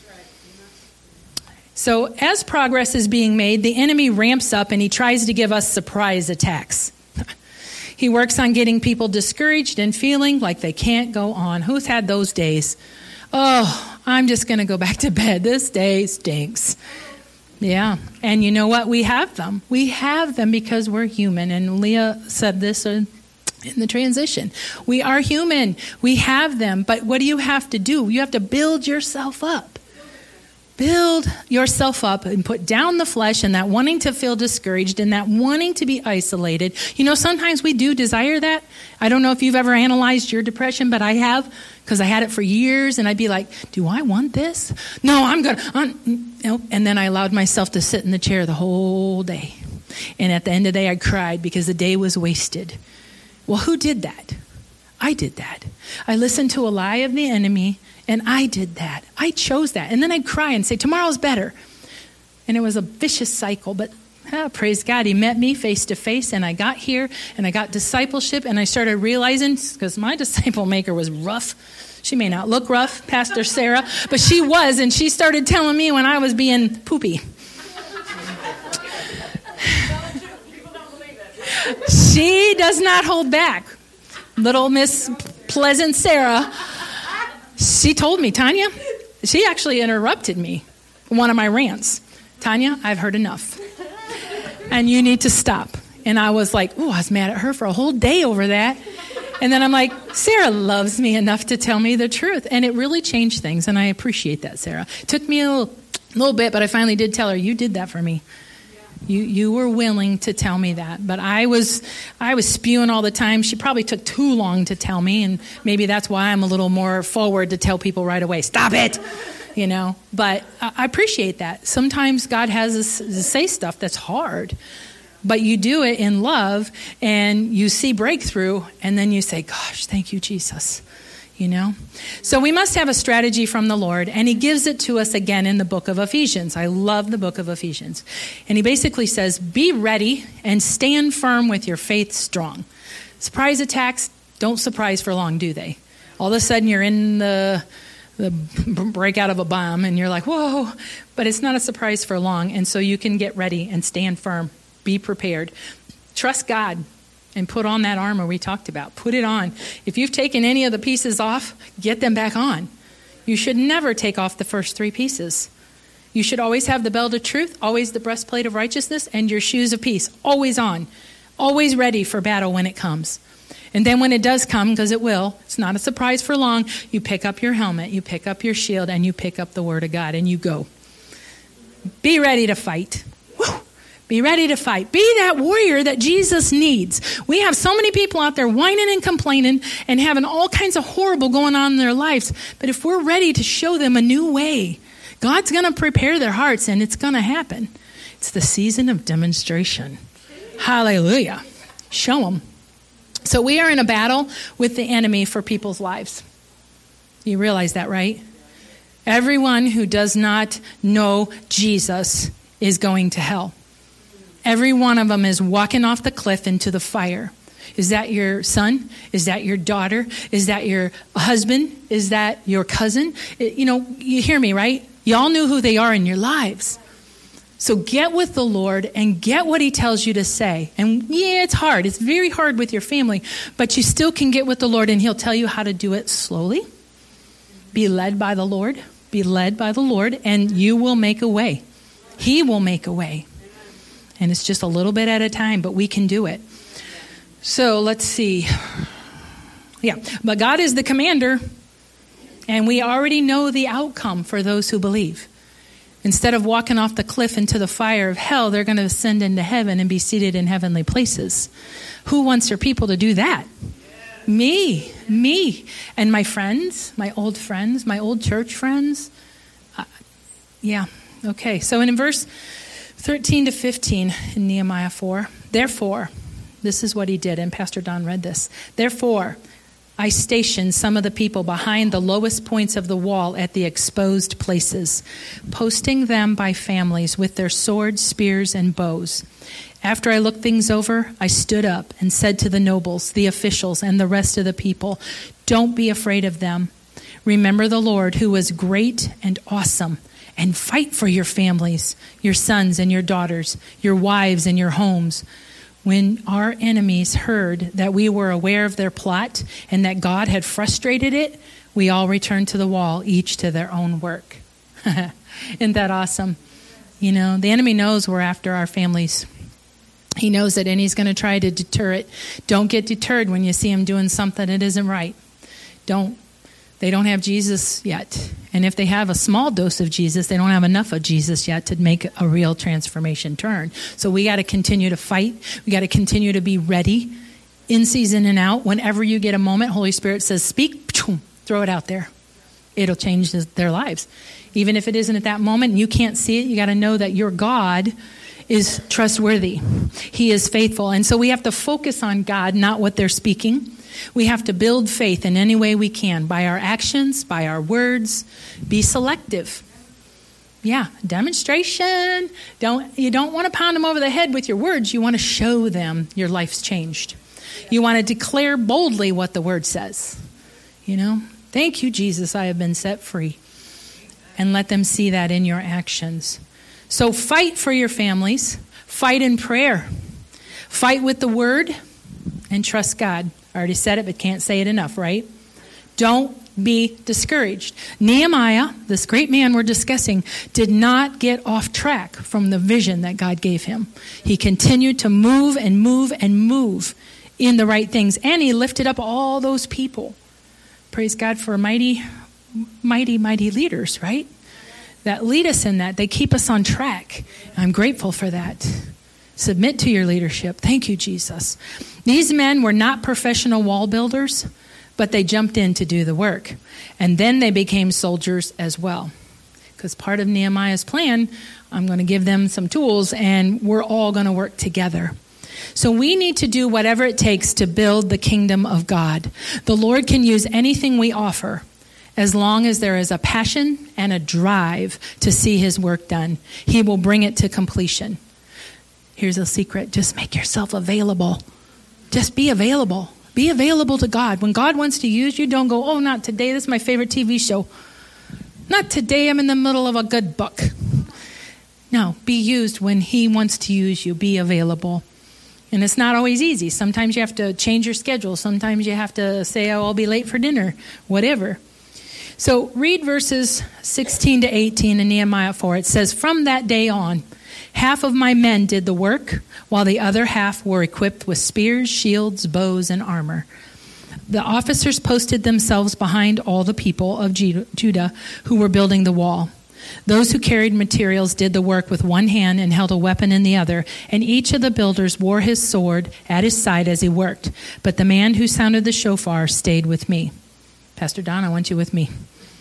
So as progress is being made, the enemy ramps up and he tries to give us surprise attacks. He works on getting people discouraged and feeling like they can't go on. Who's had those days? Oh, I'm just going to go back to bed. This day stinks. Yeah. And you know what? We have them. We have them because we're human. And Leah said this in the transition. We are human. We have them. But what do you have to do? You have to build yourself up. Build yourself up and put down the flesh and that wanting to feel discouraged and that wanting to be isolated. You know, sometimes we do desire that. I don't know if you've ever analyzed your depression, but I have, because I had it for years, and I'd be like, do I want this? No, I'm going to. And then I allowed myself to sit in the chair the whole day. And at the end of the day, I cried because the day was wasted. Well, who did that? I did that. I listened to a lie of the enemy, and I did that. I chose that. And then I'd cry and say, tomorrow's better. And it was a vicious cycle, but praise God, he met me face to face, and I got here, and I got discipleship, and I started realizing, because my disciple maker was rough. She may not look rough, Pastor Sarah, but she was, and she started telling me when I was being poopy. She does not hold back. Little Miss Pleasant Sarah, she told me, Tanya, she actually interrupted me, one of my rants. Tanya, I've heard enough. And you need to stop. And I was like, I was mad at her for a whole day over that. And then I'm like, Sarah loves me enough to tell me the truth. And it really changed things. And I appreciate that, Sarah. It took me a little bit, but I finally did tell her, you did that for me. You were willing to tell me that. But I was spewing all the time. She probably took too long to tell me, and maybe that's why I'm a little more forward to tell people right away, stop it, you know. But I appreciate that. Sometimes God has us to say stuff that's hard, but you do it in love, and you see breakthrough, and then you say, gosh, thank you, Jesus. You know? So we must have a strategy from the Lord, and he gives it to us again in the book of Ephesians. I love the book of Ephesians. And he basically says, be ready and stand firm with your faith strong. Surprise attacks don't surprise for long, do they? All of a sudden you're in the breakout of a bomb, and you're like, whoa, but it's not a surprise for long. And so you can get ready and stand firm. Be prepared. Trust God. And put on that armor we talked about. Put it on. If you've taken any of the pieces off, get them back on. You should never take off the first 3 pieces. You should always have the belt of truth, always the breastplate of righteousness, and your shoes of peace. Always on. Always ready for battle when it comes. And then when it does come, because it will, it's not a surprise for long, you pick up your helmet, you pick up your shield, and you pick up the word of God, and you go. Be ready to fight. Woo! Be ready to fight. Be that warrior that Jesus needs. We have so many people out there whining and complaining and having all kinds of horrible going on in their lives. But if we're ready to show them a new way, God's going to prepare their hearts, and it's going to happen. It's the season of demonstration. Hallelujah. Show them. So we are in a battle with the enemy for people's lives. You realize that, right? Everyone who does not know Jesus is going to hell. Every one of them is walking off the cliff into the fire. Is that your son? Is that your daughter? Is that your husband? Is that your cousin? You know, you hear me, right? Y'all knew who they are in your lives. So get with the Lord and get what he tells you to say. And yeah, it's hard. It's very hard with your family, but you still can get with the Lord, and he'll tell you how to do it slowly. Be led by the Lord. Be led by the Lord, and you will make a way. He will make a way. And it's just a little bit at a time, but we can do it. So let's see. Yeah, but God is the commander, and we already know the outcome for those who believe. Instead of walking off the cliff into the fire of hell, they're going to ascend into heaven and be seated in heavenly places. Who wants their people to do that? Me. And my friends, my old church friends. Yeah, okay. So in verse 13 to 15 in Nehemiah 4, therefore, this is what he did, and Pastor Don read this. Therefore, I stationed some of the people behind the lowest points of the wall at the exposed places, posting them by families with their swords, spears, and bows. After I looked things over, I stood up and said to the nobles, the officials, and the rest of the people, don't be afraid of them. Remember the Lord, who is great and awesome, and fight for your families, your sons and your daughters, your wives and your homes. When our enemies heard that we were aware of their plot and that God had frustrated it, we all returned to the wall, each to their own work. Isn't that awesome? You know, the enemy knows we're after our families. He knows it, and he's going to try to deter it. Don't get deterred when you see him doing something that isn't right. They don't have Jesus yet. And if they have a small dose of Jesus, they don't have enough of Jesus yet to make a real transformation turn. So we got to continue to fight. We got to continue to be ready in season and out. Whenever you get a moment, Holy Spirit says, speak, throw it out there. It'll change their lives. Even if it isn't at that moment and you can't see it, you got to know that your God is trustworthy. He is faithful. And so we have to focus on God, not what they're speaking. We have to build faith in any way we can, by our actions, by our words. Be selective. Yeah, demonstration. You don't want to pound them over the head with your words. You want to show them your life's changed. You want to declare boldly what the word says. You know, thank you, Jesus, I have been set free. And let them see that in your actions. So fight for your families. Fight in prayer. Fight with the word and trust God. I already said it, but can't say it enough, right? Don't be discouraged. Nehemiah, this great man we're discussing, did not get off track from the vision that God gave him. He continued to move and move and move in the right things. And he lifted up all those people. Praise God for mighty, mighty, mighty leaders, right? That lead us in that. They keep us on track. I'm grateful for that. Submit to your leadership. Thank you, Jesus. These men were not professional wall builders, but they jumped in to do the work. And then they became soldiers as well. Because part of Nehemiah's plan, I'm going to give them some tools, and we're all going to work together. So we need to do whatever it takes to build the kingdom of God. The Lord can use anything we offer, as long as there is a passion and a drive to see his work done. He will bring it to completion. Here's a secret. Just make yourself available. Just be available. Be available to God. When God wants to use you, don't go, oh, not today. This is my favorite TV show. Not today. I'm in the middle of a good book. No, be used when he wants to use you. Be available. And it's not always easy. Sometimes you have to change your schedule. Sometimes you have to say, oh, I'll be late for dinner. Whatever. So read verses 16 to 18 in Nehemiah 4. It says, from that day on, half of my men did the work, while the other half were equipped with spears, shields, bows, and armor. The officers posted themselves behind all the people of Judah who were building the wall. Those who carried materials did the work with one hand and held a weapon in the other, and each of the builders wore his sword at his side as he worked. But the man who sounded the shofar stayed with me. Pastor Don, I want you with me.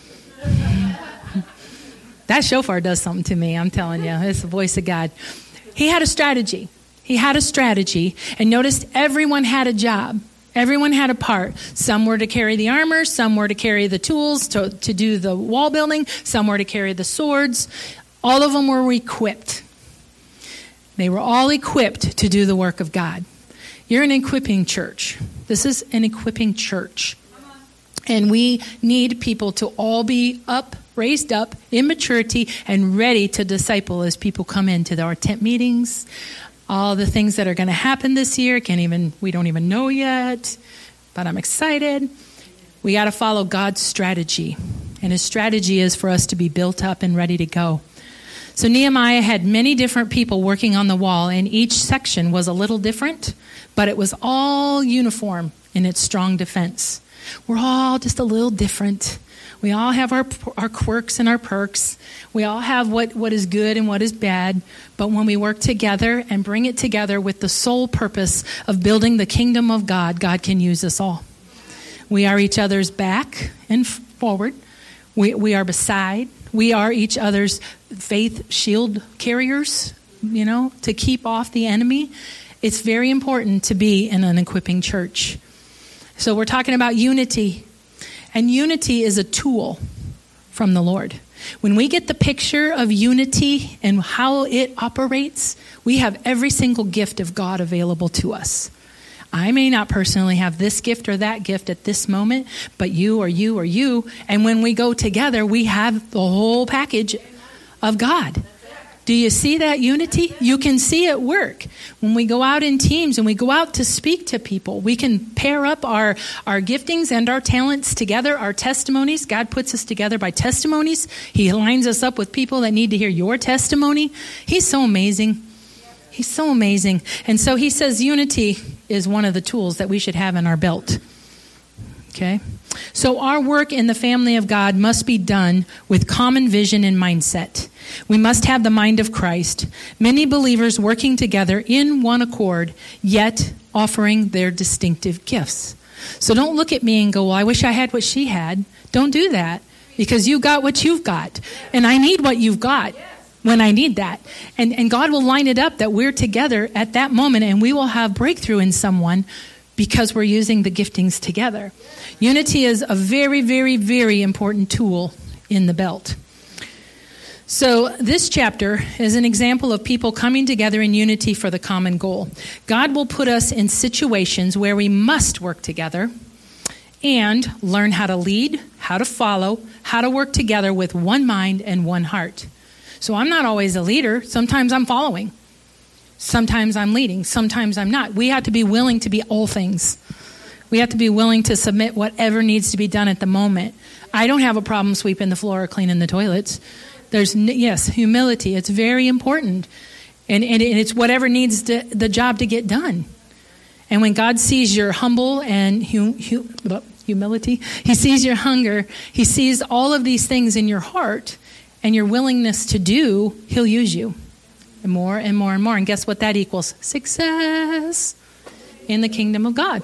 That shofar does something to me, I'm telling you. It's the voice of God. He had a strategy. And noticed everyone had a job. Everyone had a part. Some were to carry the armor. Some were to carry the tools to do the wall building. Some were to carry the swords. All of them were equipped. They were all equipped to do the work of God. You're an equipping church. This is an equipping church. And we need people to all be raised up in maturity and ready to disciple as people come into our tent meetings. All the things that are going to happen this year, we don't even know yet, but I'm excited. We got to follow God's strategy. And his strategy is for us to be built up and ready to go. So Nehemiah had many different people working on the wall, and each section was a little different, but it was all uniform in its strong defense. We're all just a little different. We all have our quirks and our perks. We all have what is good and what is bad. But when we work together and bring it together with the sole purpose of building the kingdom of God, God can use us all. We are each other's back and forward. We are beside. We are each other's faith shield carriers, to keep off the enemy. It's very important to be in an equipping church. So we're talking about unity. And unity is a tool from the Lord. When we get the picture of unity and how it operates, we have every single gift of God available to us. I may not personally have this gift or that gift at this moment, but you or you or you. And when we go together, we have the whole package of God. Do you see that unity? You can see it work. When we go out in teams and we go out to speak to people, we can pair up our giftings and our talents together, our testimonies. God puts us together by testimonies. He lines us up with people that need to hear your testimony. He's so amazing. He's so amazing. And so he says unity is one of the tools that we should have in our belt. Okay? So our work in the family of God must be done with common vision and mindset. We must have the mind of Christ. Many believers working together in one accord, yet offering their distinctive gifts. So don't look at me and go, well, I wish I had what she had. Don't do that, because you got what you've got. And I need what you've got when I need that. And God will line it up that we're together at that moment, and we will have breakthrough in someone because we're using the giftings together. Unity is a very, very, very important tool in the belt. So this chapter is an example of people coming together in unity for the common goal. God will put us in situations where we must work together and learn how to lead, how to follow, how to work together with one mind and one heart. So I'm not always a leader. Sometimes I'm following. Sometimes I'm leading. Sometimes I'm not. We have to be willing to be all things. We have to be willing to submit whatever needs to be done at the moment. I don't have a problem sweeping the floor or cleaning the toilets. There's, yes, humility. It's very important. And it's whatever needs the job to get done. And when God sees your humble and humility, he sees your hunger, he sees all of these things in your heart and your willingness to do, he'll use you. And more and more and more. And guess what that equals? Success in the kingdom of God.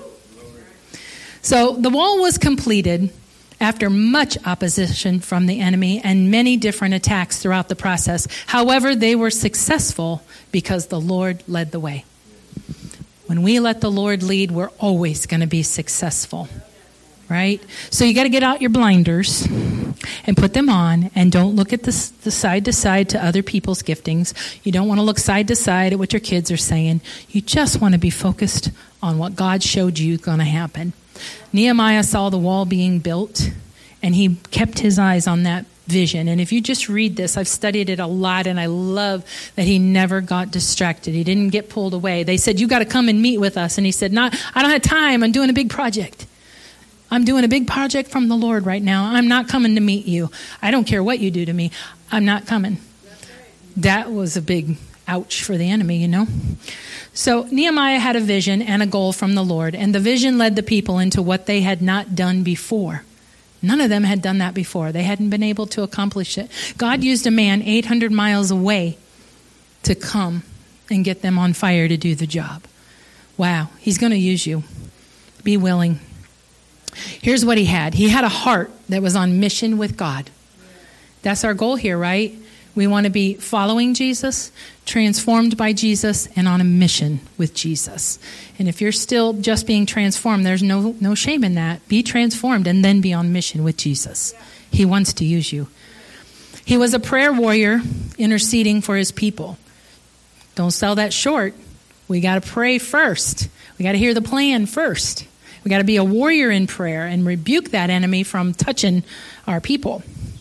So the wall was completed after much opposition from the enemy and many different attacks throughout the process. However, they were successful because the Lord led the way. When we let the Lord lead, we're always going to be successful. Right? So you got to get out your blinders and put them on, and don't look at the side to side to other people's giftings. You don't want to look side to side at what your kids are saying. You just want to be focused on what God showed you is going to happen. Nehemiah saw the wall being built, and he kept his eyes on that vision. And if you just read this, I've studied it a lot, and I love that he never got distracted. He didn't get pulled away. They said, you got to come and meet with us. And he said, I don't have time. I'm doing a big project. I'm doing a big project from the Lord right now. I'm not coming to meet you. I don't care what you do to me. I'm not coming. That was a big ouch for the enemy, you know. So Nehemiah had a vision and a goal from the Lord, and the vision led the people into what they had not done before. None of them had done that before. They hadn't been able to accomplish it. God used a man 800 miles away to come and get them on fire to do the job. Wow, he's going to use you. Be willing. Here's what he had. He had a heart that was on mission with God. That's our goal here, right? We want to be following Jesus, transformed by Jesus, and on a mission with Jesus. And if you're still just being transformed, there's no shame in that. Be transformed and then be on mission with Jesus. He wants to use you. He was a prayer warrior interceding for his people. Don't sell that short. We got to pray first. We got to hear the plan first. We got to be a warrior in prayer and rebuke that enemy from touching our people.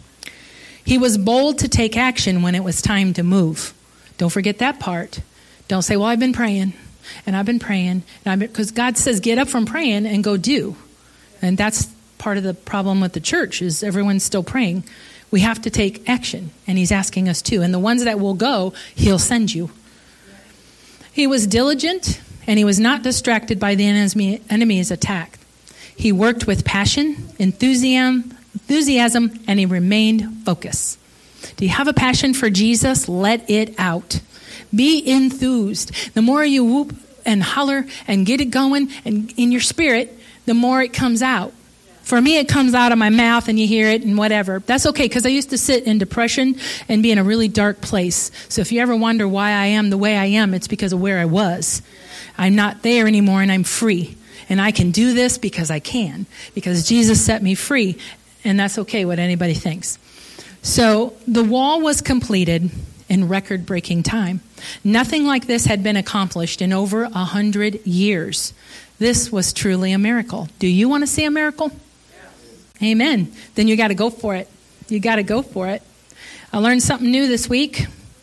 He was bold to take action when it was time to move. Don't forget that part. Don't say, well, I've been praying, and I've been praying, because God says get up from praying and go do. And that's part of the problem with the church is everyone's still praying. We have to take action, and he's asking us to. And the ones that will go, he'll send you. He was diligent, and he was not distracted by the enemy's attack. He worked with passion, enthusiasm, and he remained focused. Do you have a passion for Jesus? Let it out. Be enthused. The more you whoop and holler and get it going and in your spirit, the more it comes out. For me, it comes out of my mouth and you hear it and whatever. That's okay, because I used to sit in depression and be in a really dark place. So if you ever wonder why I am the way I am, it's because of where I was. I'm not there anymore, and I'm free. And I can do this because I can, because Jesus set me free. And that's okay what anybody thinks. So the wall was completed in record-breaking time. Nothing like this had been accomplished in over 100 years. This was truly a miracle. Do you want to see a miracle? Yeah. Amen. Then you got to go for it. You got to go for it. I learned something new this week.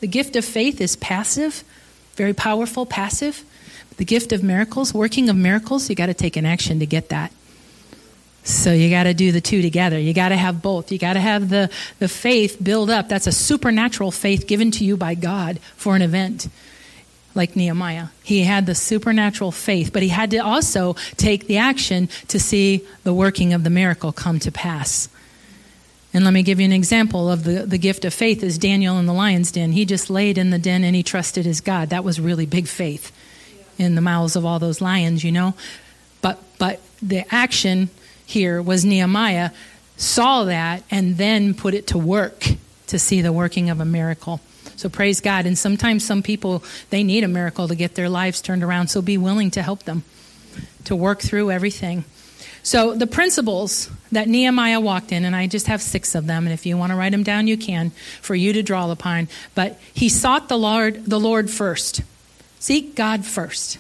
The gift of faith is passive, very powerful, passive. The gift of miracles, working of miracles, you got to take an action to get that. So you got to do the two together. You got to have both. You got to have the faith build up. That's a supernatural faith given to you by God for an event. Like Nehemiah. He had the supernatural faith, but he had to also take the action to see the working of the miracle come to pass. And let me give you an example of the gift of faith is Daniel in the lion's den. He just laid in the den and he trusted his God. That was really big faith in the mouths of all those lions, you know. But the action here was Nehemiah saw that and then put it to work to see the working of a miracle. So praise God. And sometimes some people, they need a miracle to get their lives turned around. So be willing to help them to work through everything. So the principles that Nehemiah walked in, and I just have 6 of them, and if you want to write them down, you can, for you to draw upon. But he sought the Lord first. Seek God first.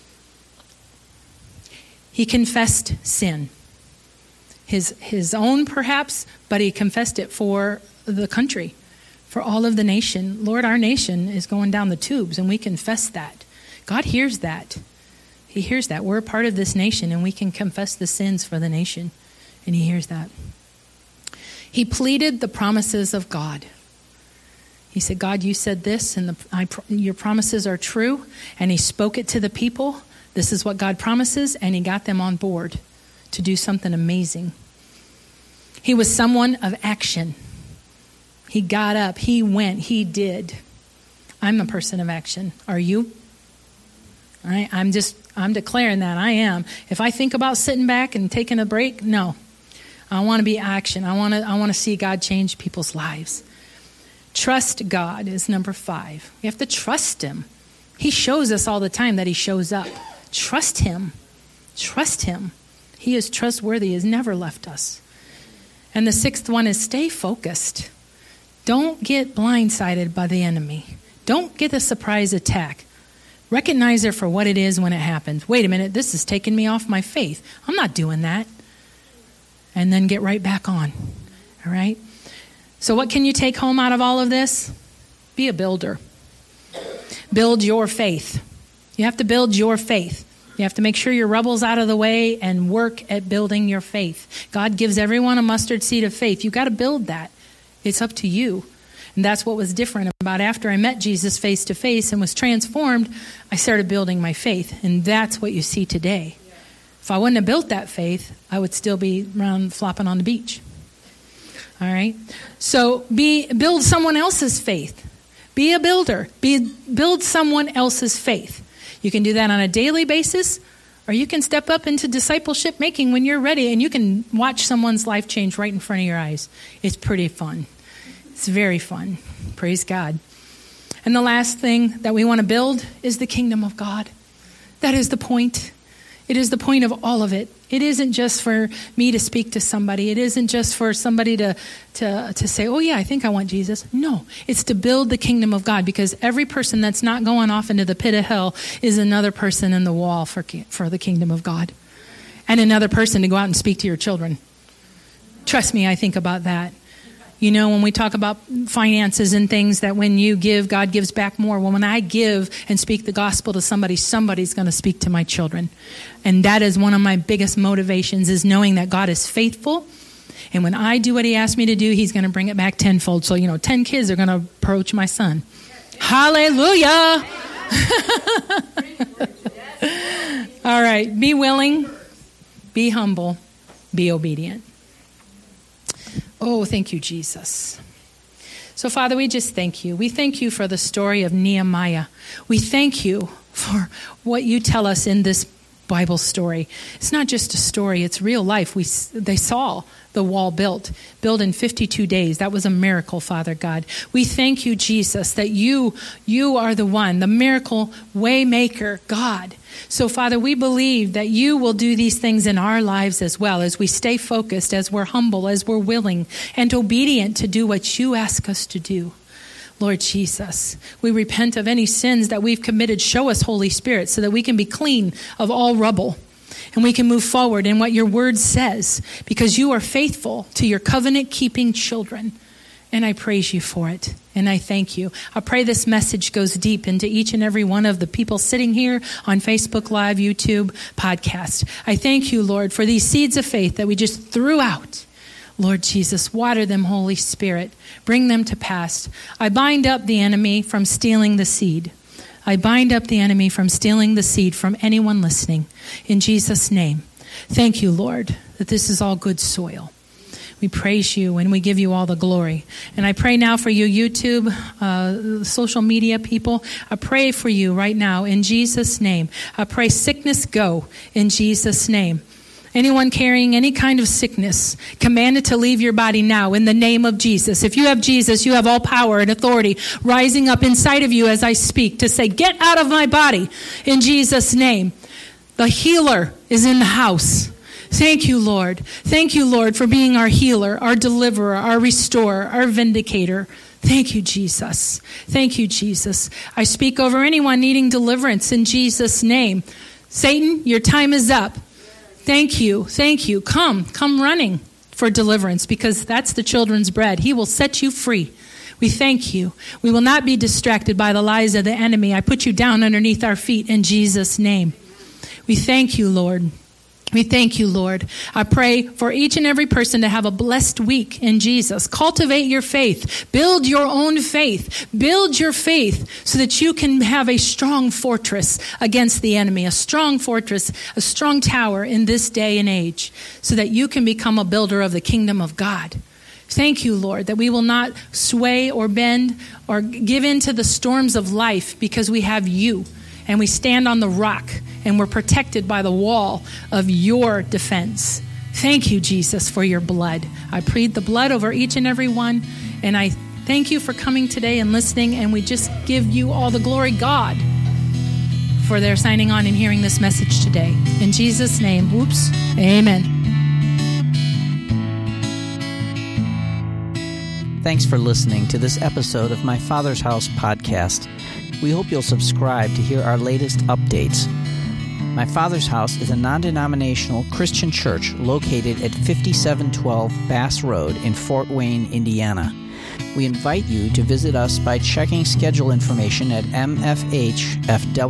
He confessed sin. His own, perhaps, but he confessed it for the country, for all of the nation. Lord, our nation is going down the tubes, and we confess that. God hears that. He hears that. We're a part of this nation, and we can confess the sins for the nation, and he hears that. He pleaded the promises of God. He said, God, you said this, and your promises are true, and he spoke it to the people. This is what God promises, and he got them on board to do something amazing. He was someone of action. He got up, he went, he did. I'm a person of action. Are you? All right, I'm declaring that I am. If I think about sitting back and taking a break, no. I want to be action. I want to see God change people's lives. Trust God is number 5. We have to trust him. He shows us all the time that he shows up. Trust him. Trust him. He is trustworthy. He has never left us. And the 6th one is stay focused. Don't get blindsided by the enemy. Don't get a surprise attack. Recognize it for what it is when it happens. Wait a minute, this is taking me off my faith. I'm not doing that. And then get right back on. All right? So what can you take home out of all of this? Be a builder. Build your faith. You have to build your faith. You have to make sure your rubble's out of the way and work at building your faith. God gives everyone a mustard seed of faith. You've got to build that. It's up to you. And that's what was different about after I met Jesus face to face and was transformed, I started building my faith. And that's what you see today. If I wouldn't have built that faith, I would still be around flopping on the beach. All right? So build someone else's faith. Be a builder. Build someone else's faith. You can do that on a daily basis, or you can step up into discipleship making when you're ready, and you can watch someone's life change right in front of your eyes. It's pretty fun. It's very fun. Praise God. And the last thing that we want to build is the kingdom of God. That is the point. It is the point of all of it. It isn't just for me to speak to somebody. It isn't just for somebody to say, oh yeah, I think I want Jesus. No, it's to build the kingdom of God, because every person that's not going off into the pit of hell is another person in the wall for the kingdom of God. And another person to go out and speak to your children. Trust me, I think about that. You know, when we talk about finances and things, that when you give, God gives back more. Well, when I give and speak the gospel to somebody, somebody's going to speak to my children. And that is one of my biggest motivations, is knowing that God is faithful. And when I do what he asked me to do, he's going to bring it back tenfold. So, 10 kids are going to approach my son. Hallelujah. All right. Be willing. Be humble. Be obedient. Oh, thank you, Jesus. So, Father, we just thank you. We thank you for the story of Nehemiah. We thank you for what you tell us in this Bible story. It's not just a story, it's real life. They saw the wall built in 52 days. That was a miracle, Father God. We thank you, Jesus, that you are the one, the miracle way maker, God. So, Father, we believe that you will do these things in our lives as well, as we stay focused, as we're humble, as we're willing and obedient to do what you ask us to do. Lord Jesus, we repent of any sins that we've committed. Show us, Holy Spirit, so that we can be clean of all rubble and we can move forward in what your word says, because you are faithful to your covenant-keeping children. And I praise you for it. And I thank you. I pray this message goes deep into each and every one of the people sitting here on Facebook Live, YouTube, podcast. I thank you, Lord, for these seeds of faith that we just threw out. Lord Jesus, water them, Holy Spirit. Bring them to pass. I bind up the enemy from stealing the seed. I bind up the enemy from stealing the seed from anyone listening. In Jesus' name. Thank you, Lord, that this is all good soil. We praise you and we give you all the glory. And I pray now for you, YouTube, social media people. I pray for you right now in Jesus' name. I pray sickness go in Jesus' name. Anyone carrying any kind of sickness, command it to leave your body now in the name of Jesus. If you have Jesus, you have all power and authority rising up inside of you as I speak to say, get out of my body in Jesus' name. The healer is in the house. Thank you, Lord. Thank you, Lord, for being our healer, our deliverer, our restorer, our vindicator. Thank you, Jesus. Thank you, Jesus. I speak over anyone needing deliverance in Jesus' name. Satan, your time is up. Thank you. Thank you. Come running for deliverance because that's the children's bread. He will set you free. We thank you. We will not be distracted by the lies of the enemy. I put you down underneath our feet in Jesus' name. We thank you, Lord. We thank you, Lord. I pray for each and every person to have a blessed week in Jesus. Cultivate your faith. Build your own faith. Build your faith so that you can have a strong fortress against the enemy, a strong fortress, a strong tower in this day and age, so that you can become a builder of the kingdom of God. Thank you, Lord, that we will not sway or bend or give in to the storms of life because we have you and we stand on the rock. And we're protected by the wall of your defense. Thank you, Jesus, for your blood. I plead the blood over each and every one. And I thank you for coming today and listening. And we just give you all the glory, God, for their signing on and hearing this message today. In Jesus' name, amen. Thanks for listening to this episode of My Father's House podcast. We hope you'll subscribe to hear our latest updates. My Father's House is a non-denominational Christian church located at 5712 Bass Road in Fort Wayne, Indiana. We invite you to visit us by checking schedule information at mfhfw.org.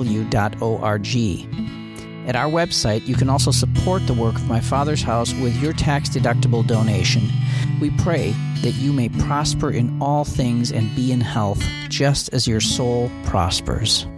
At our website, you can also support the work of My Father's House with your tax-deductible donation. We pray that you may prosper in all things and be in health, just as your soul prospers.